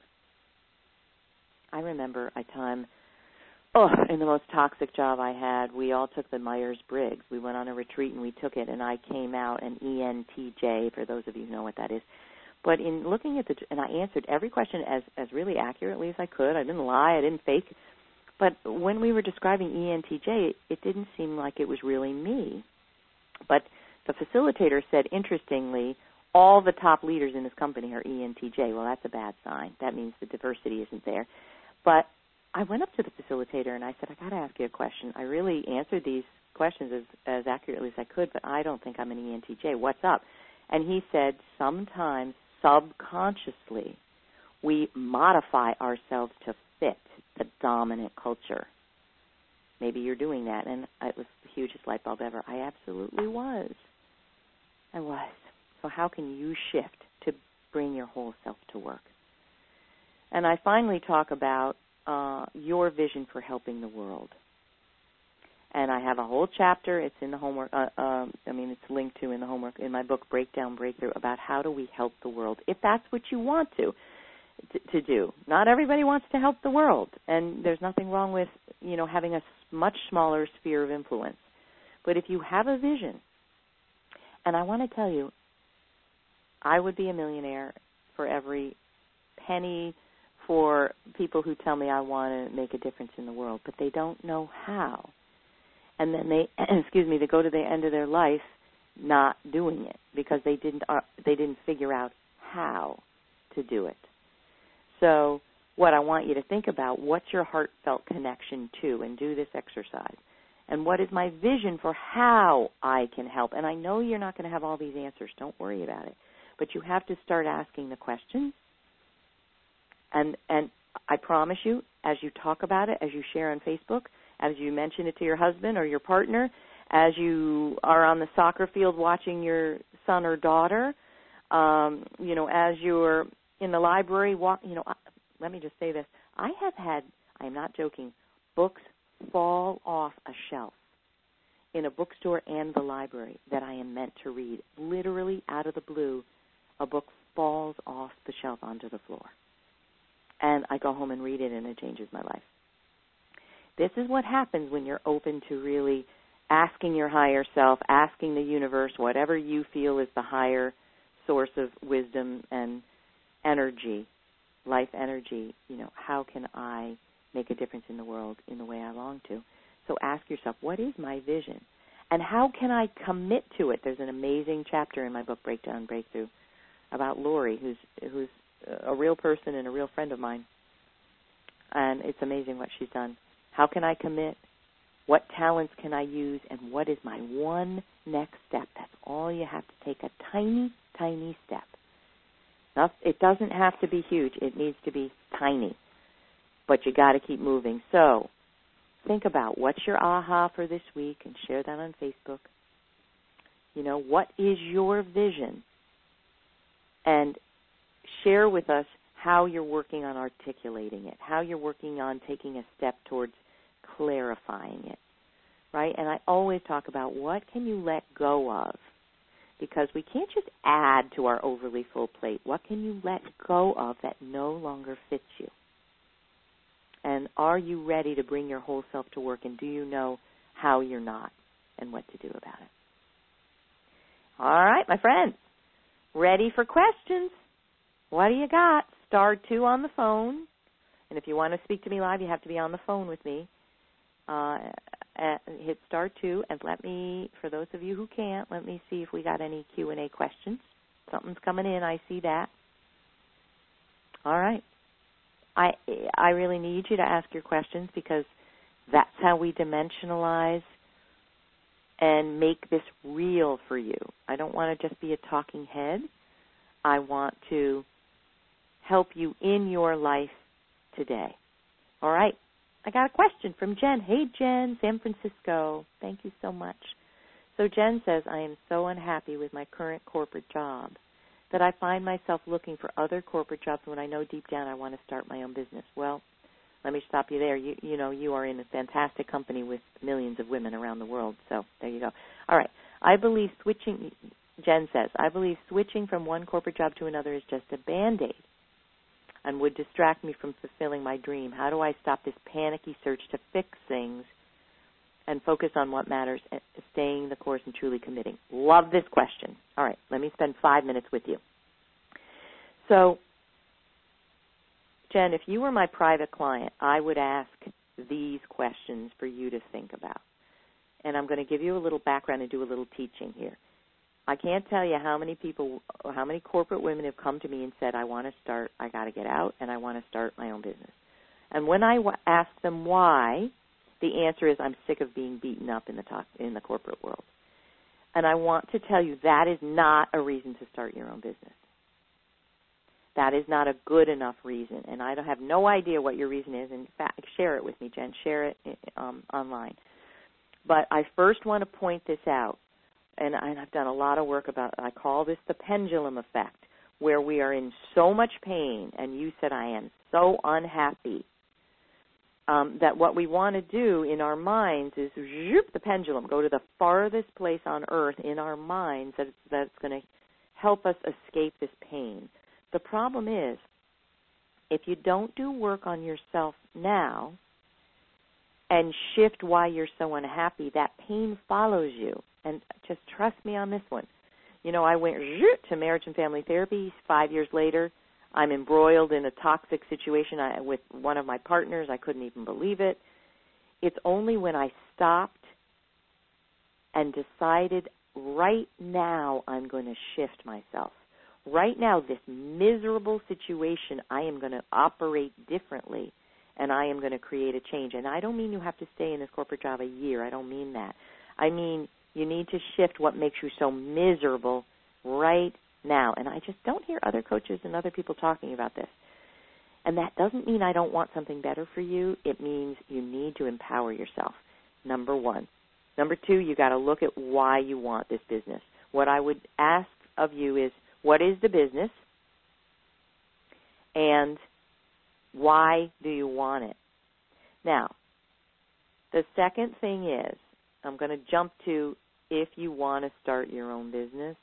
I remember a time, in the most toxic job I had, we all took the Myers-Briggs. We went on a retreat and we took it, and I came out an ENTJ, for those of you who know what that is. But in looking at and I answered every question as really accurately as I could. I didn't lie. I didn't fake. But when we were describing ENTJ, it didn't seem like it was really me. But the facilitator said, interestingly, all the top leaders in this company are ENTJ. Well, that's a bad sign. That means the diversity isn't there. But I went up to the facilitator and I said, I got to ask you a question. I really answered these questions as accurately as I could, but I don't think I'm an ENTJ. What's up? And he said, sometimes subconsciously we modify ourselves to fit the dominant culture. Maybe you're doing that. And it was the hugest light bulb ever. I absolutely was. I was. So how can you shift to bring your whole self to work? And I finally talk about your vision for helping the world. And I have a whole chapter. It's in the homework. It's linked to in the homework in my book, Breakdown Breakthrough, about how do we help the world, if that's what you want to do. Not everybody wants to help the world, and there's nothing wrong with having a much smaller sphere of influence. But if you have a vision, and I want to tell you, I would be a millionaire for every penny for people who tell me I want to make a difference in the world, but they don't know how. And then they go to the end of their life not doing it because they didn't figure out how to do it. So what I want you to think about, what's your heartfelt connection to, and do this exercise. And what is my vision for how I can help? And I know you're not going to have all these answers. Don't worry about it. But you have to start asking the questions. And I promise you, as you talk about it, as you share on Facebook, as you mention it to your husband or your partner, as you are on the soccer field watching your son or daughter, as you're in the library, let me just say this. I am not joking, books fall off a shelf in a bookstore and the library that I am meant to read. Literally, out of the blue, a book falls off the shelf onto the floor. And I go home and read it, and it changes my life. This is what happens when you're open to really asking your higher self, asking the universe, whatever you feel is the higher source of wisdom and energy, life energy, how can I make a difference in the world in the way I long to? So ask yourself, what is my vision? And how can I commit to it? There's an amazing chapter in my book, Breakdown Breakthrough, about Lori, who's a real person and a real friend of mine. And it's amazing what she's done. How can I commit? What talents can I use? And what is my one next step? That's all you have to take, a tiny, tiny step. Now, it doesn't have to be huge. It needs to be tiny. But you got to keep moving. So think about what's your aha for this week and share that on Facebook. What is your vision? And share with us how you're working on articulating it, how you're working on taking a step towards clarifying it, right? And I always talk about what can you let go of, because we can't just add to our overly full plate. What can you let go of that no longer fits you? And are you ready to bring your whole self to work, and do you know how you're not and what to do about it? All right, my friends, ready for questions? What do you got? Star 2 on the phone. And if you want to speak to me live, you have to be on the phone with me. Hit star 2, and let me, for those of you who can't, let me see if we got any Q&A questions. Something's coming in. I see that. All right. I really need you to ask your questions, because that's how we dimensionalize and make this real for you. I don't want to just be a talking head. I want to help you in your life today. All right. I got a question from Jen. Hey, Jen, San Francisco. Thank you so much. So Jen says, I am so unhappy with my current corporate job that I find myself looking for other corporate jobs when I know deep down I want to start my own business. Well, let me stop you there. You are in a fantastic company with millions of women around the world. So there you go. All right. Jen says, I believe switching from one corporate job to another is just a Band-Aid and would distract me from fulfilling my dream. How do I stop this panicky search to fix things and focus on what matters, staying the course and truly committing? Love this question. All right, let me spend 5 minutes with you. So, Jen, if you were my private client, I would ask these questions for you to think about. And I'm going to give you a little background and do a little teaching here. I can't tell you how many people, or how many corporate women have come to me and said, I got to get out and I want to start my own business. And when I ask them why, the answer is, I'm sick of being beaten up in the corporate world. And I want to tell you that is not a reason to start your own business. That is not a good enough reason. And I have no idea what your reason is. In fact, share it with me, Jen. Share it online. But I first want to point this out. And I've done a lot of work I call this the pendulum effect, where we are in so much pain, and you said, I am so unhappy, that what we want to do in our minds is zoop the pendulum, go to the farthest place on earth in our minds that's going to help us escape this pain. The problem is, if you don't do work on yourself now and shift why you're so unhappy, that pain follows you. And just trust me on this one. I went to marriage and family therapy. 5 years later, I'm embroiled in a toxic situation with one of my partners. I couldn't even believe it. It's only when I stopped and decided, right now I'm going to shift myself. Right now, this miserable situation, I am going to operate differently and I am going to create a change. And I don't mean you have to stay in this corporate job a year. I don't mean that. I mean you need to shift what makes you so miserable right now. And I just don't hear other coaches and other people talking about this. And that doesn't mean I don't want something better for you. It means you need to empower yourself, number one. Number two, you got to look at why you want this business. What I would ask of you is, what is the business? And why do you want it? Now, the second thing is, I'm going to jump to if you want to start your own business.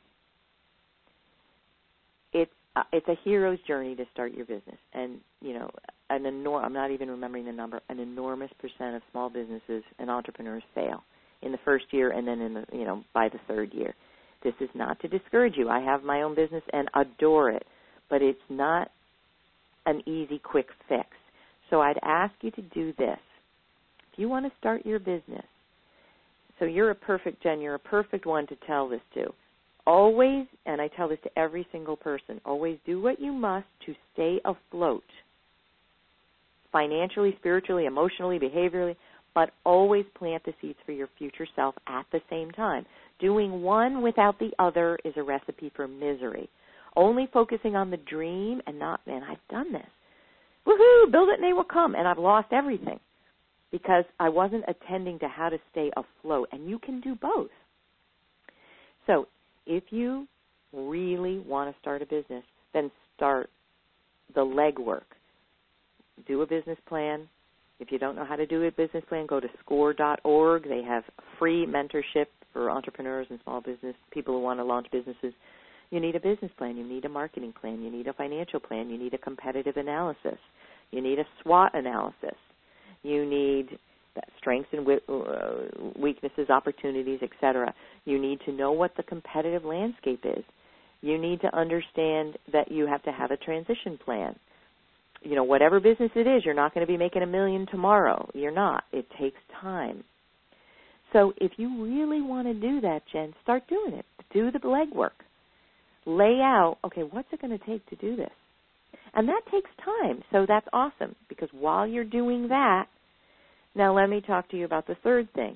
It's a hero's journey to start your business. And, you know, I'm not even remembering the number, an enormous percent of small businesses and entrepreneurs fail in the first year and then by the third year. This is not to discourage you. I have my own business and adore it, but it's not an easy, quick fix. So I'd ask you to do this. If you want to start your business, so you're a perfect one to tell this to. Always, and I tell this to every single person, always do what you must to stay afloat, financially, spiritually, emotionally, behaviorally, but always plant the seeds for your future self at the same time. Doing one without the other is a recipe for misery. Only focusing on the dream and not, man, I've done this. Woohoo, build it and they will come. And I've lost everything because I wasn't attending to how to stay afloat. And you can do both. So if you really want to start a business, then start the legwork. Do a business plan. If you don't know how to do a business plan, go to score.org. They have free mentorship for entrepreneurs and small business people who want to launch businesses. You need a business plan. You need a marketing plan. You need a financial plan. You need a competitive analysis. You need a SWOT analysis. You need strengths and weaknesses, opportunities, etc. You need to know what the competitive landscape is. You need to understand that you have to have a transition plan. You know, whatever business it is, you're not going to be making $1 million tomorrow. You're not. It takes time. So if you really want to do that, Jen, start doing it. Do the legwork. Lay out, okay, what's it going to take to do this? And that takes time. So that's awesome because while you're doing that, now let me talk to you about the third thing.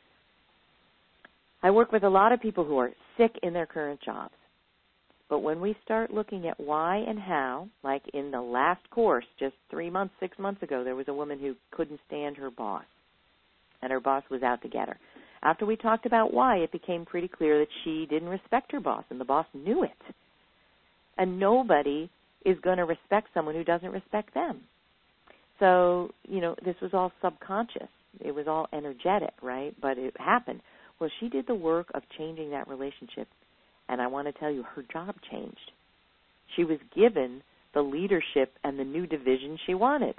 I work with a lot of people who are sick in their current jobs. But when we start looking at why and how, like in the last course, just 6 months ago, there was a woman who couldn't stand her boss, and her boss was out to get her. After we talked about why, it became pretty clear that she didn't respect her boss, and the boss knew it. And nobody is going to respect someone who doesn't respect them. So, this was all subconscious. It was all energetic, right? But it happened. Well, she did the work of changing that relationship. And I want to tell you, her job changed. She was given the leadership and the new division she wanted.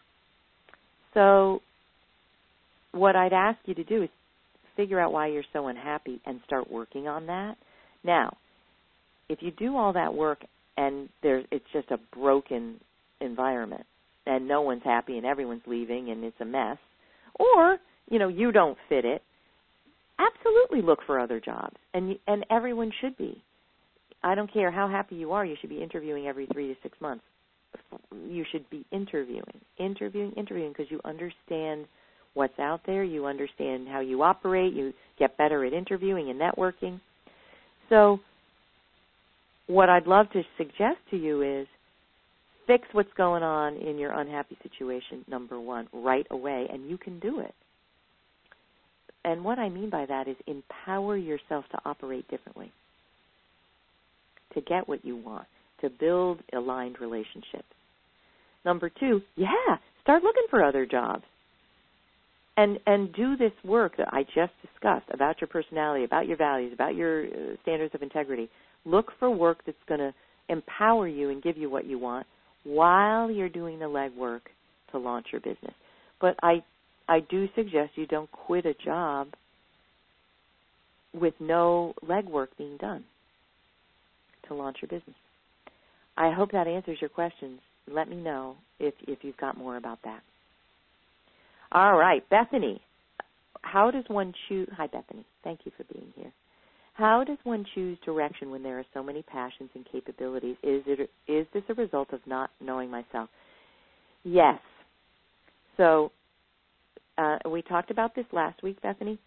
So what I'd ask you to do is figure out why you're so unhappy and start working on that. Now, if you do all that work and it's just a broken environment and no one's happy and everyone's leaving and it's a mess, or, you don't fit it, absolutely look for other jobs, and everyone should be. I don't care how happy you are, you should be interviewing every 3 to 6 months. You should be interviewing because you understand what's out there, you understand how you operate, you get better at interviewing and networking. So what I'd love to suggest to you is fix what's going on in your unhappy situation, number one, right away, and you can do it. And what I mean by that is empower yourself to operate differently, to get what you want, to build aligned relationships. Number two, start looking for other jobs. And do this work that I just discussed about your personality, about your values, about your standards of integrity. Look for work that's going to empower you and give you what you want while you're doing the legwork to launch your business. But I do suggest you don't quit a job with no legwork being done to launch your business. I hope that answers your questions. Let me know if you've got more about that. All right, Bethany, how does one choose? Hi, Bethany. Thank you for being here. How does one choose direction when there are so many passions and capabilities? Is this a result of not knowing myself? Yes. So we talked about this last week, Bethany.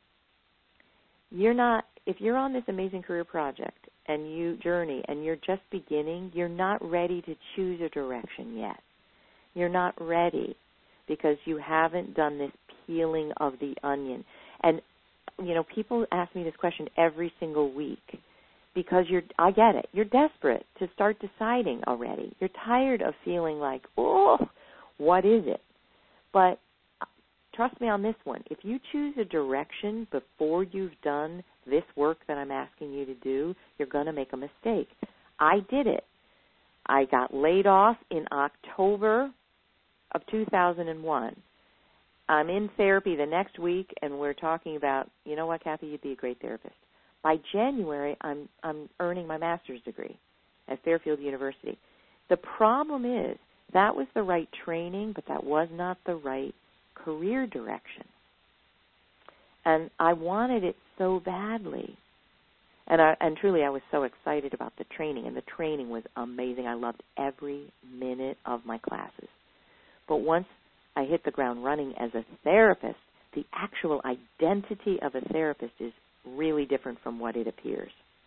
If you're on this amazing career project and you journey and you're just beginning, you're not ready to choose a direction yet. You're not ready because you haven't done this peeling of the onion. And, people ask me this question every single week because I get it. You're desperate to start deciding already. You're tired of feeling like, oh, what is it? But trust me on this one. If you choose a direction before you've done this work that I'm asking you to do, you're going to make a mistake. I did it. I got laid off in October of 2001. I'm in therapy the next week, and we're talking about, you know what, Kathy, you'd be a great therapist. By January, I'm earning my master's degree at Fairfield University. The problem is that was the right training, but that was not the right career direction. And I wanted it so badly. And truly, I was so excited about the training, and the training was amazing. I loved every minute of my classes. But once I hit the ground running as a therapist, the actual identity of a therapist is really different from what it appears.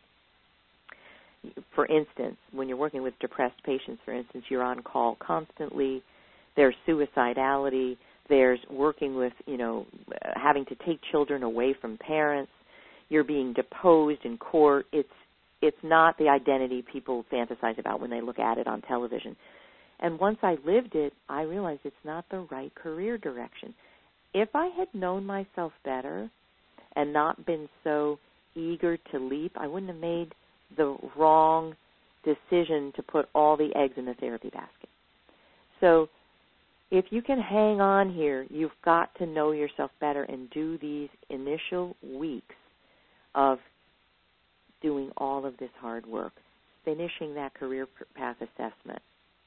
For instance, when you're working with depressed patients, for instance, you're on call constantly. There's suicidality. There's working with, having to take children away from parents. You're being deposed in court. It's not the identity people fantasize about when they look at it on television. And once I lived it, I realized it's not the right career direction. If I had known myself better and not been so eager to leap, I wouldn't have made the wrong decision to put all the eggs in the therapy basket. So if you can hang on here, you've got to know yourself better and do these initial weeks of doing all of this hard work, finishing that career path assessment,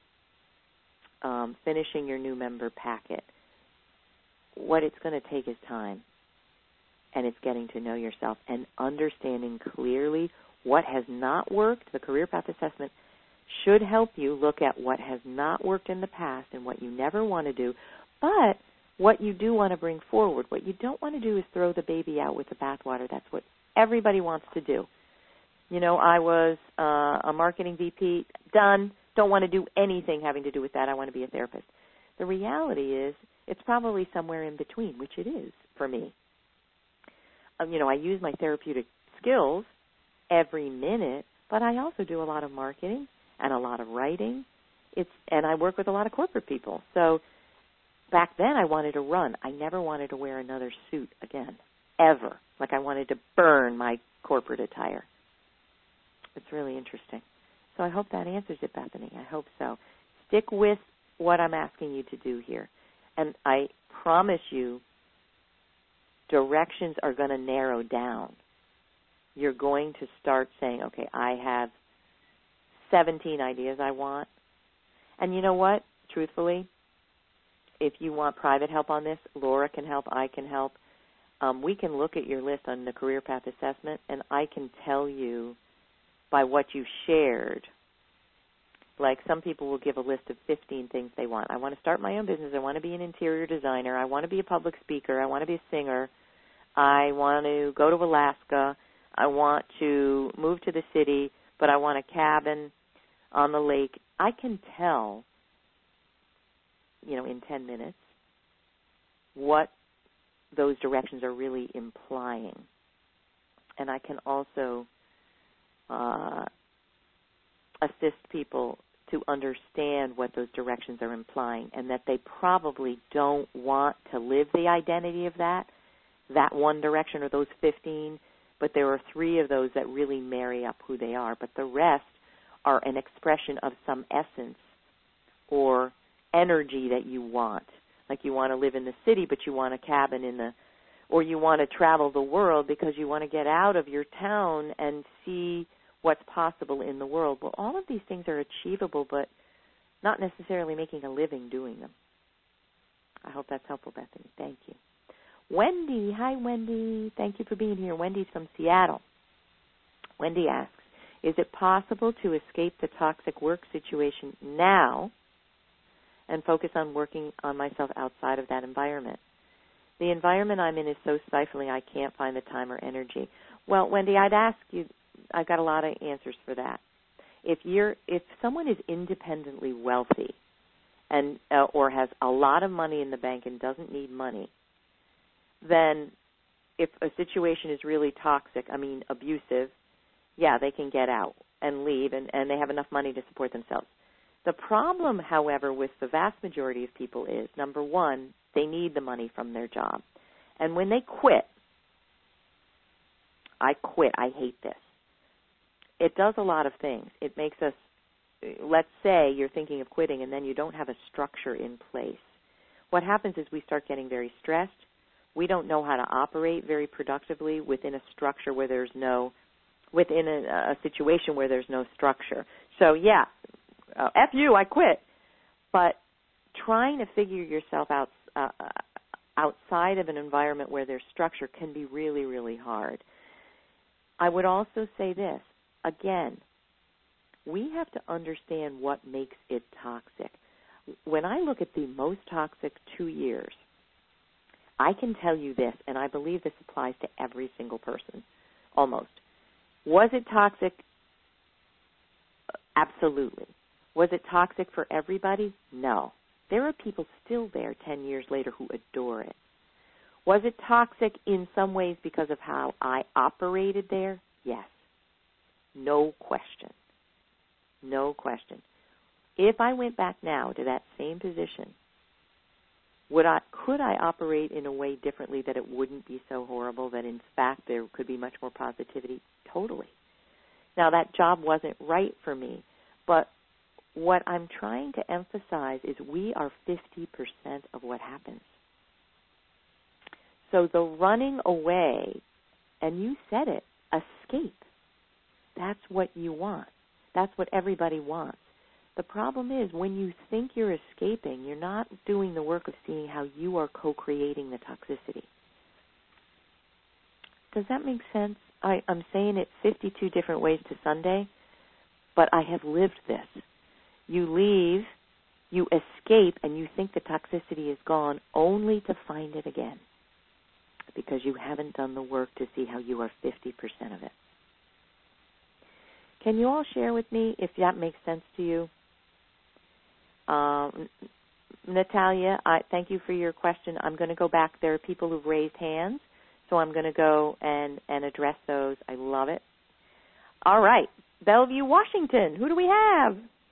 finishing your new member packet. What it's going to take is time, and it's getting to know yourself and understanding clearly what has not worked. The career path assessment should help you look at what has not worked in the past and what you never want to do, but what you do want to bring forward. What you don't want to do is throw the baby out with the bathwater. That's what everybody wants to do. I was a marketing VP, done, don't want to do anything having to do with that. I want to be a therapist. The reality is it's probably somewhere in between, which it is for me. I use my therapeutic skills every minute, but I also do a lot of marketing and a lot of writing. And I work with a lot of corporate people. So back then I wanted to run. I never wanted to wear another suit again, ever. Like I wanted to burn my corporate attire. It's really interesting. So I hope that answers it, Bethany. I hope so. Stick with what I'm asking you to do here. And I promise you, directions are going to narrow down. You're going to start saying, okay, I have 17 ideas I want. And you know what? Truthfully, if you want private help on this, Laura can help, I can help. We can look at your list on the career path assessment, and I can tell you by what you shared. Like some people will give a list of 15 things they want. I want to start my own business. I want to be an interior designer. I want to be a public speaker. I want to be a singer. I want to go to Alaska. I want to move to the city, but I want a cabin on the lake. I can tell, in 10 minutes what those directions are really implying. And I can also assist people to understand what those directions are implying and that they probably don't want to live the identity of that one direction or those 15, but there are 3 of those that really marry up who they are. But the rest are an expression of some essence or energy that you want. Like you want to live in the city, but you want a cabin or you want to travel the world because you want to get out of your town and see what's possible in the world. Well, all of these things are achievable, but not necessarily making a living doing them. I hope that's helpful, Bethany. Thank you. Wendy, hi, Wendy. Thank you for being here. Wendy's from Seattle. Wendy asks, is it possible to escape the toxic work situation now and focus on working on myself outside of that environment. The environment I'm in is so stifling I can't find the time or energy. Well, Wendy, I'd ask you, I've got a lot of answers for that. If someone is independently wealthy and or has a lot of money in the bank and doesn't need money, then if a situation is really toxic, abusive, yeah, they can get out and leave, and they have enough money to support themselves. The problem, however, with the vast majority of people is, number one, they need the money from their job. And when they quit, I hate this. It does a lot of things. It makes us, let's say you're thinking of quitting and then you don't have a structure in place. What happens is we start getting very stressed. We don't know how to operate very productively within a structure where there's no, within a situation where there's no structure. So, yeah, F you, I quit. But trying to figure yourself out outside of an environment where there's structure can be really, really hard. I would also say this. Again, we have to understand what makes it toxic. When I look at the most toxic 2 years, I can tell you this, and I believe this applies to every single person, almost. Was it toxic? Absolutely. Was it toxic for everybody? No. There are people still there 10 years later who adore it. Was it toxic in some ways because of how I operated there? Yes. No question. No question. If I went back now to that same position, could I operate in a way differently that it wouldn't be so horrible, that in fact there could be much more positivity? Totally. Now, that job wasn't right for me, but what I'm trying to emphasize is we are 50% of what happens. So the running away, and you said it, escape. That's what you want. That's what everybody wants. The problem is when you think you're escaping, you're not doing the work of seeing how you are co-creating the toxicity. Does that make sense? I'm saying it 52 different ways to Sunday, but I have lived this. You leave, you escape, and you think the toxicity is gone only to find it again because you haven't done the work to see how you are 50% of it. Can you all share with me if that makes sense to you? Natalia, thank you for your question. I'm going to go back. There are people who've raised hands, so I'm going to go and address those. I love it. All right. Bellevue, Washington. Who do we have?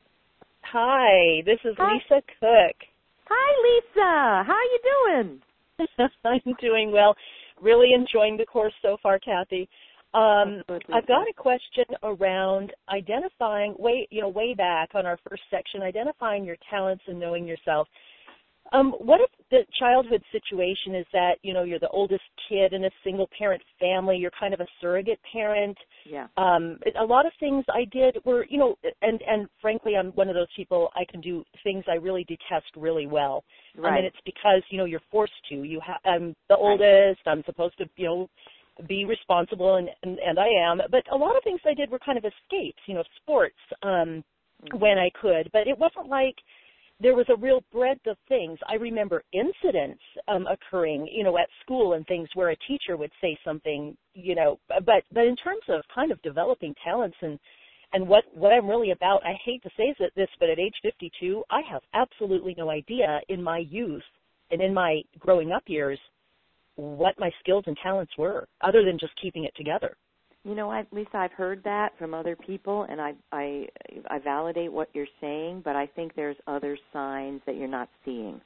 Hi, this is Lisa Cook. Hi, Lisa. How are you doing? I'm doing well. Really enjoying the course so far, Kathy. I've got a question around identifying, way back on our first section, identifying your talents and knowing yourself. What if the childhood situation is that, you're the oldest kid in a single-parent family, you're kind of a surrogate parent? Yeah. A lot of things I did were, and frankly, I'm one of those people, I can do things I really detest really well. Right. And it's because, you're forced to. I'm the oldest, I'm supposed to, be responsible, and I am. But a lot of things I did were kind of escapes, sports, when I could. But it wasn't like there was a real breadth of things. I remember incidents occurring, at school and things where a teacher would say something, but in terms of kind of developing talents and what I'm really about, I hate to say this, but at age 52, I have absolutely no idea in my youth and in my growing up years what my skills and talents were, other than just keeping it together. Lisa, I've heard that from other people, and I validate what you're saying, but I think there's other signs that you're not seeing.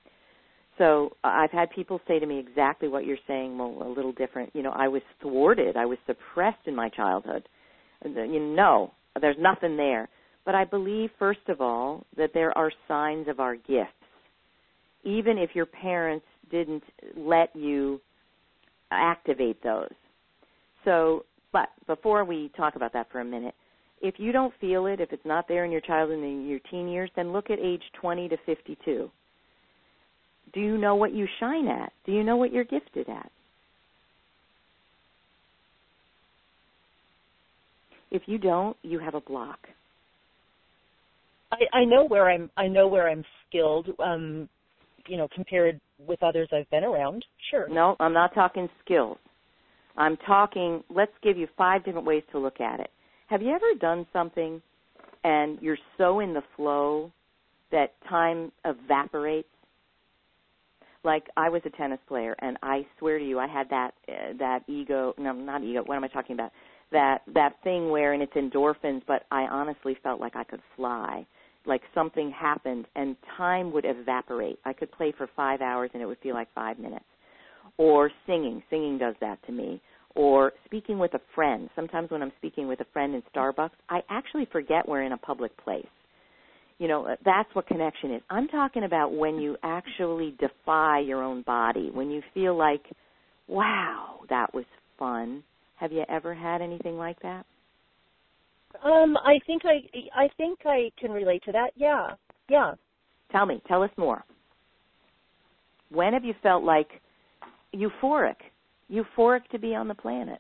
So I've had people say to me exactly what you're saying, well, a little different. I was thwarted. I was suppressed in my childhood. No, there's nothing there. But I believe, first of all, that there are signs of our gifts. Even if your parents didn't let you activate those. So, but before we talk about that for a minute, if you don't feel it, if it's not there in your childhood and in your teen years, then look at age 20 to 52. Do you know what you shine at? Do you know what you're gifted at? If you don't, you have a block. I know where I'm skilled, compared with others I've been around. Sure. No, I'm not talking skills. I'm talking, let's give you 5 different ways to look at it. Have you ever done something and you're so in the flow that time evaporates? Like, I was a tennis player, and I swear to you, I had that ego, no, not ego, what am I talking about? That thing where, and it's endorphins, but I honestly felt like I could fly. Like something happened, and time would evaporate. I could play for 5 hours, and it would feel like 5 minutes. Or singing. Singing does that to me. Or speaking with a friend. Sometimes when I'm speaking with a friend in Starbucks, I actually forget we're in a public place. That's what connection is. I'm talking about when you actually defy your own body, when you feel like, wow, that was fun. Have you ever had anything like that? I think I can relate to that. Yeah. Tell us more. When have you felt like euphoric to be on the planet?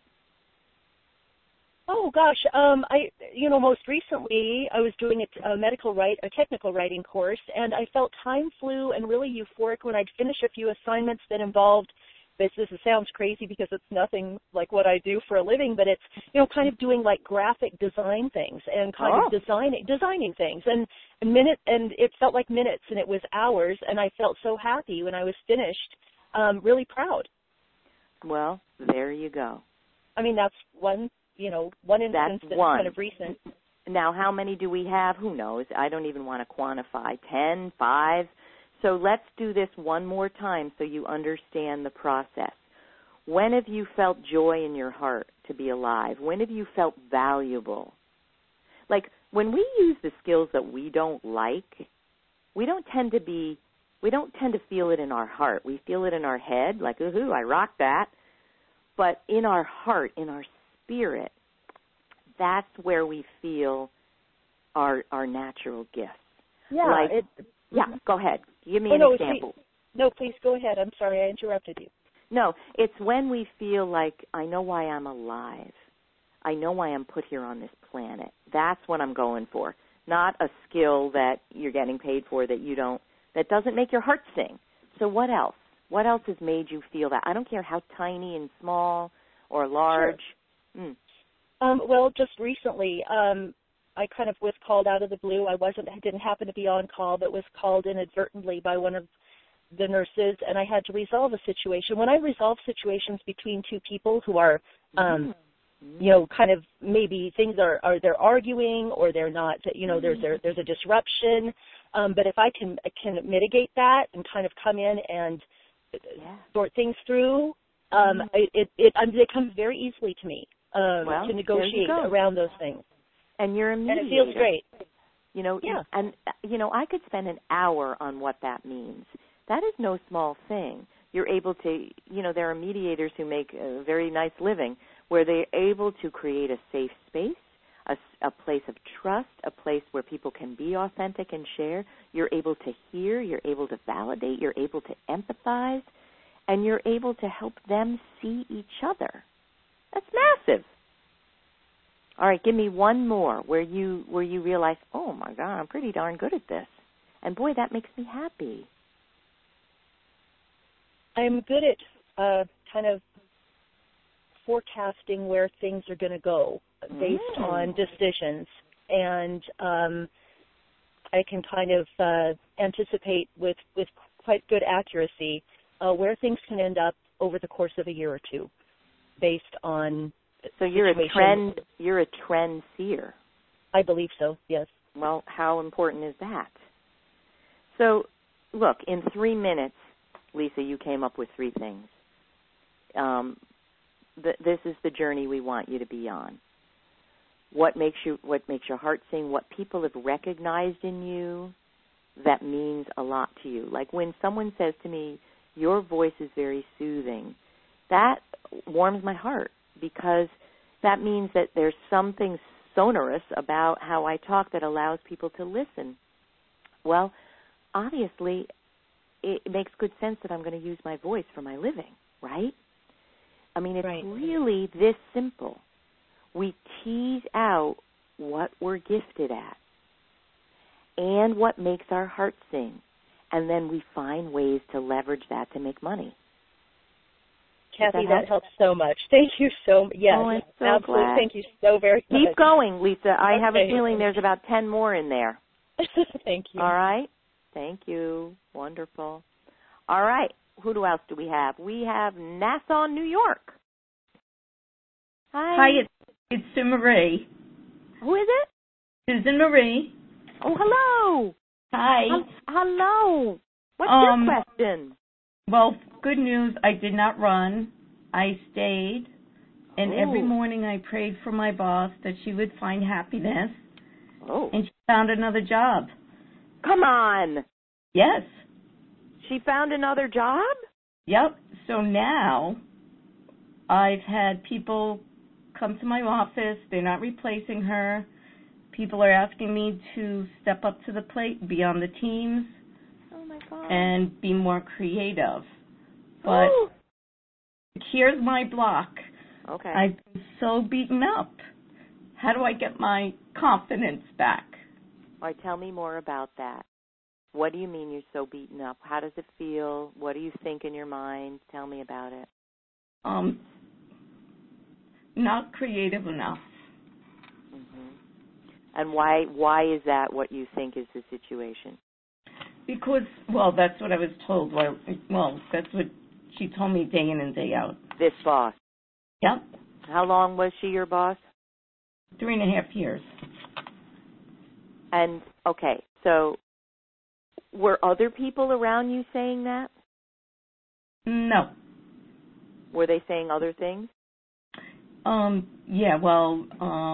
Oh gosh, most recently I was doing a technical writing course, and I felt time flew and really euphoric when I'd finish a few assignments that involved. This sounds crazy because it's nothing like what I do for a living, but it's kind of doing like graphic design things and kind of designing things, and it felt like minutes, and it was hours, and I felt so happy when I was finished, really proud. Well, there you go. I mean, that's one instance that's kind of recent. Now, how many do we have? Who knows? I don't even want to quantify. 10, 5. So let's do this one more time so you understand the process. When have you felt joy in your heart to be alive? When have you felt valuable? Like, when we use the skills that we don't like, we don't tend to feel it in our heart. We feel it in our head, like, ooh, I rock that. But in our heart, in our spirit, that's where we feel our natural gifts. Yeah. Go ahead. Give me an example. Please go ahead. I'm sorry, I interrupted you. No, it's when we feel like, I know why I'm alive. I know why I'm put here on this planet. That's what I'm going for. Not a skill that you're getting paid for that doesn't make your heart sing. So what else? What else has made you feel that? I don't care how tiny and small or large. Sure. Well, just recently, I kind of was called out of the blue. I didn't happen to be on call, but was called inadvertently by one of the nurses, and I had to resolve a situation. When I resolve situations between two people who are, kind of maybe things they're arguing or they're not, there's a disruption. But if I can mitigate that and kind of come in and sort things through, it comes very easily to me to negotiate around those things. And you're a mediator. And it feels great. And I could spend an hour on what that means. That is no small thing. You're able to, there are mediators who make a very nice living where they're able to create a safe space, a place of trust, a place where people can be authentic and share. You're able to hear, you're able to validate, you're able to empathize, and you're able to help them see each other. That's massive. All right, give me one more where you realize, oh my God, I'm pretty darn good at this, and boy, that makes me happy. I'm good at kind of forecasting where things are going to go based on decisions, and I can kind of anticipate with quite good accuracy where things can end up over the course of a year or two, based on. So you're a trend seer. I believe so, yes. Well, how important is that? So, look, in 3 minutes, Lisa, you came up with 3 things. This is the journey we want you to be on. What makes your heart sing? What people have recognized in you that means a lot to you. Like when someone says to me, "Your voice is very soothing," that warms my heart. Because that means that there's something sonorous about how I talk that allows people to listen. Well, obviously, it makes good sense that I'm going to use my voice for my living, right? I mean, it's really this simple. We tease out what we're gifted at. and what makes our heart sing. And then we find ways to leverage that to make money. Kathy, that helps so much. Thank you so much. Yes, I'm so absolutely. glad. Thank you so very much. Keep going, Lisa. I have a feeling there's about 10 more in there. Thank you. All right. Thank you. Wonderful. All right. Who else do we have? We have Nassau, New York. Hi. Hi, it's Sue Marie. Who is it? Susan Marie. Oh, hello. Hi. Hello. What's your question? Well, good news. I did not run. I stayed. And every morning I prayed for my boss that she would find happiness. Oh. And she found another job. Come on. Yes. She found another job? Yep. So now I've had people come to my office. They're not replacing her. People are asking me to step up to the plate, be on the teams, and be more creative. But here's my block. Okay. I've been so beaten up. How do I get my confidence back? All right, tell me more about that. What do you mean you're so beaten up? How does it feel? What do you think in your mind? Tell me about it. Not creative enough. Mm-hmm. And why is that what you think is the situation? Because, well, that's what I was told. Well, that's what she told me day in and day out. This boss? Yep. How long was she your boss? 3.5 years. And, okay, so were other people around you saying that? No. Were they saying other things? Yeah, well,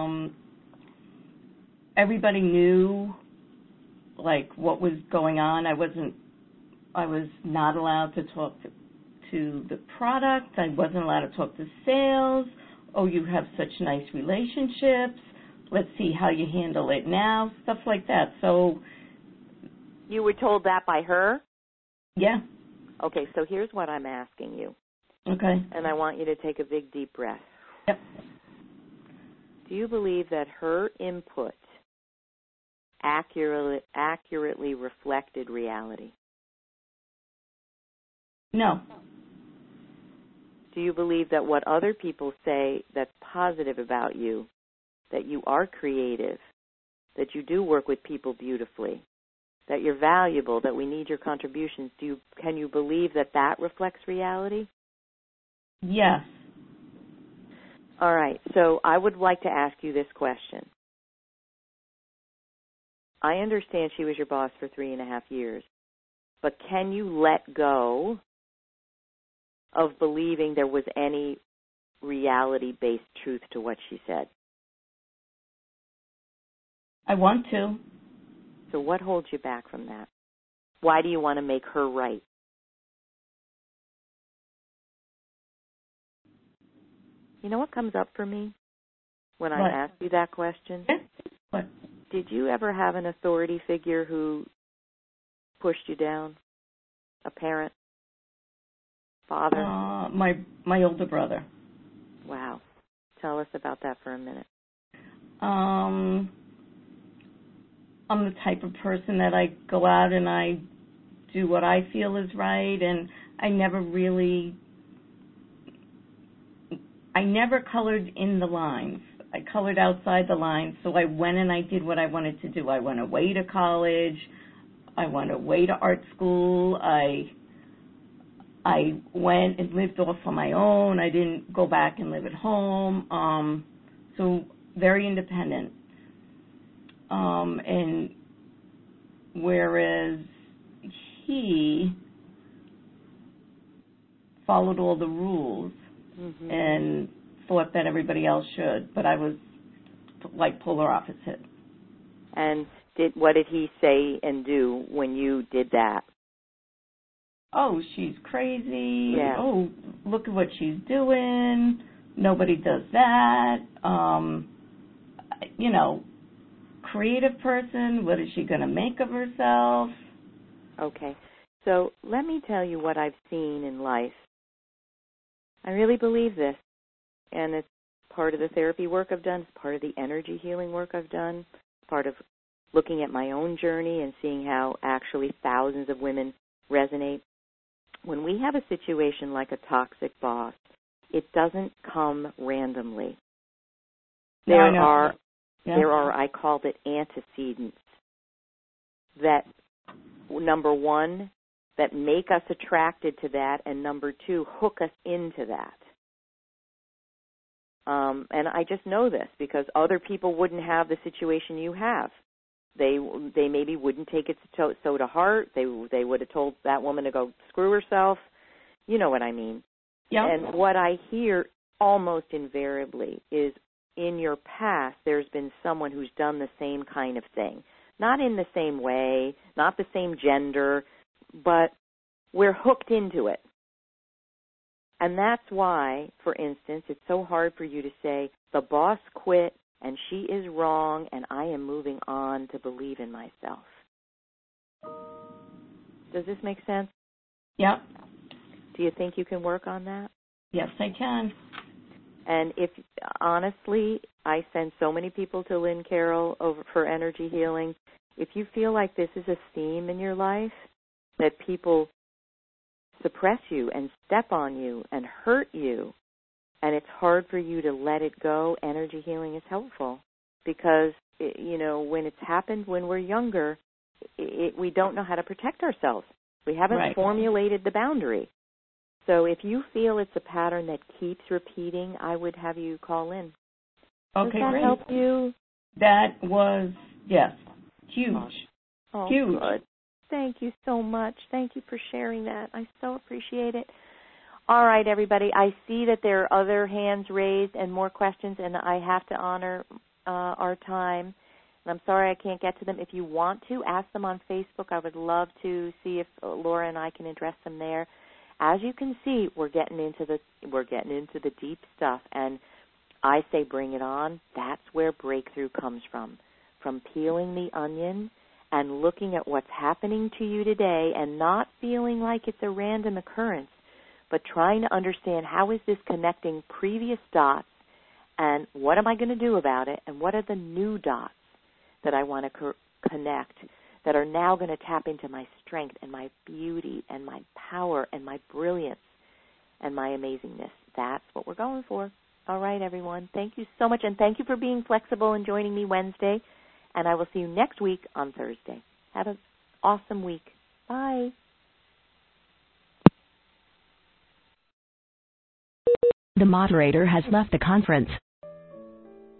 everybody knew, like, what was going on. I was not allowed to talk to the product. I wasn't allowed to talk to sales. Oh, you have such nice relationships. Let's see how you handle it now. Stuff like that. So. You were told that by her? Yeah. Okay, so here's what I'm asking you. Okay. And I want you to take a big, deep breath. Yep. Do you believe that her input accurately reflected reality? No. Do you believe that what other people say that's positive about you, that you are creative, that you do work with people beautifully, that you're valuable, that we need your contributions, can you believe that that reflects reality? Yes. All right, so I would like to ask you this question. I understand she was your boss for 3.5 years, but can you let go of believing there was any reality-based truth to what she said? I want to. So what holds you back from that? Why do you want to make her right? You know what comes up for me when I ask you that question? What? Did you ever have an authority figure who pushed you down? A parent? Father? My older brother. Wow. Tell us about that for a minute. I'm the type of person that I go out and I do what I feel is right, and I never colored in the lines. I colored outside the lines, so I went and I did what I wanted to do. I went away to college. I went away to art school. I went and lived off on my own. I didn't go back and live at home. So very independent. And whereas he followed all the rules and thought that everybody else should, but I was like polar opposite. And what did he say and do when you did that? Oh, she's crazy. Yeah. Oh, look at what she's doing. Nobody does that. Creative person. What is she going to make of herself? Okay. So let me tell you what I've seen in life. I really believe this. And it's part of the therapy work I've done. It's part of the energy healing work I've done. Part of looking at my own journey and seeing how actually thousands of women resonate. When we have a situation like a toxic boss, it doesn't come randomly. There are, I called it antecedents that, number one, that make us attracted to that, and number two, hook us into that. And I just know this because other people wouldn't have the situation you have. They maybe wouldn't take it so to heart. They would have told that woman to go screw herself. You know what I mean? Yeah. And what I hear almost invariably is in your past there's been someone who's done the same kind of thing. Not in the same way, not the same gender, but we're hooked into it. And that's why, for instance, it's so hard for you to say, the boss quit and she is wrong and I am moving on to believe in myself. Does this make sense? Yeah. Do you think you can work on that? Yes, I can. And if, honestly, I send so many people to Lynn Carroll for energy healing. If you feel like this is a theme in your life, that people suppress you and step on you and hurt you, and it's hard for you to let it go, energy healing is helpful. Because, when it's happened when we're younger, we don't know how to protect ourselves. We haven't formulated the boundary. So if you feel it's a pattern that keeps repeating, I would have you call in. Okay, Does that great. help you? That was, yes, huge. Oh, huge. Good. Thank you so much. Thank you for sharing that. I so appreciate it. All right, everybody. I see that there are other hands raised and more questions, and I have to honor our time. And I'm sorry I can't get to them. If you want to, ask them on Facebook. I would love to see if Laura and I can address them there. As you can see, we're getting into the deep stuff, and I say bring it on. That's where breakthrough comes from peeling the onion and looking at what's happening to you today and not feeling like it's a random occurrence, but trying to understand how is this connecting previous dots and what am I going to do about it and what are the new dots that I want to connect that are now going to tap into my strength and my beauty and my power and my brilliance and my amazingness. That's what we're going for. All right, everyone. Thank you so much, and thank you for being flexible and joining me Wednesday. And I will see you next week on Thursday. Have an awesome week. Bye. The moderator has left the conference.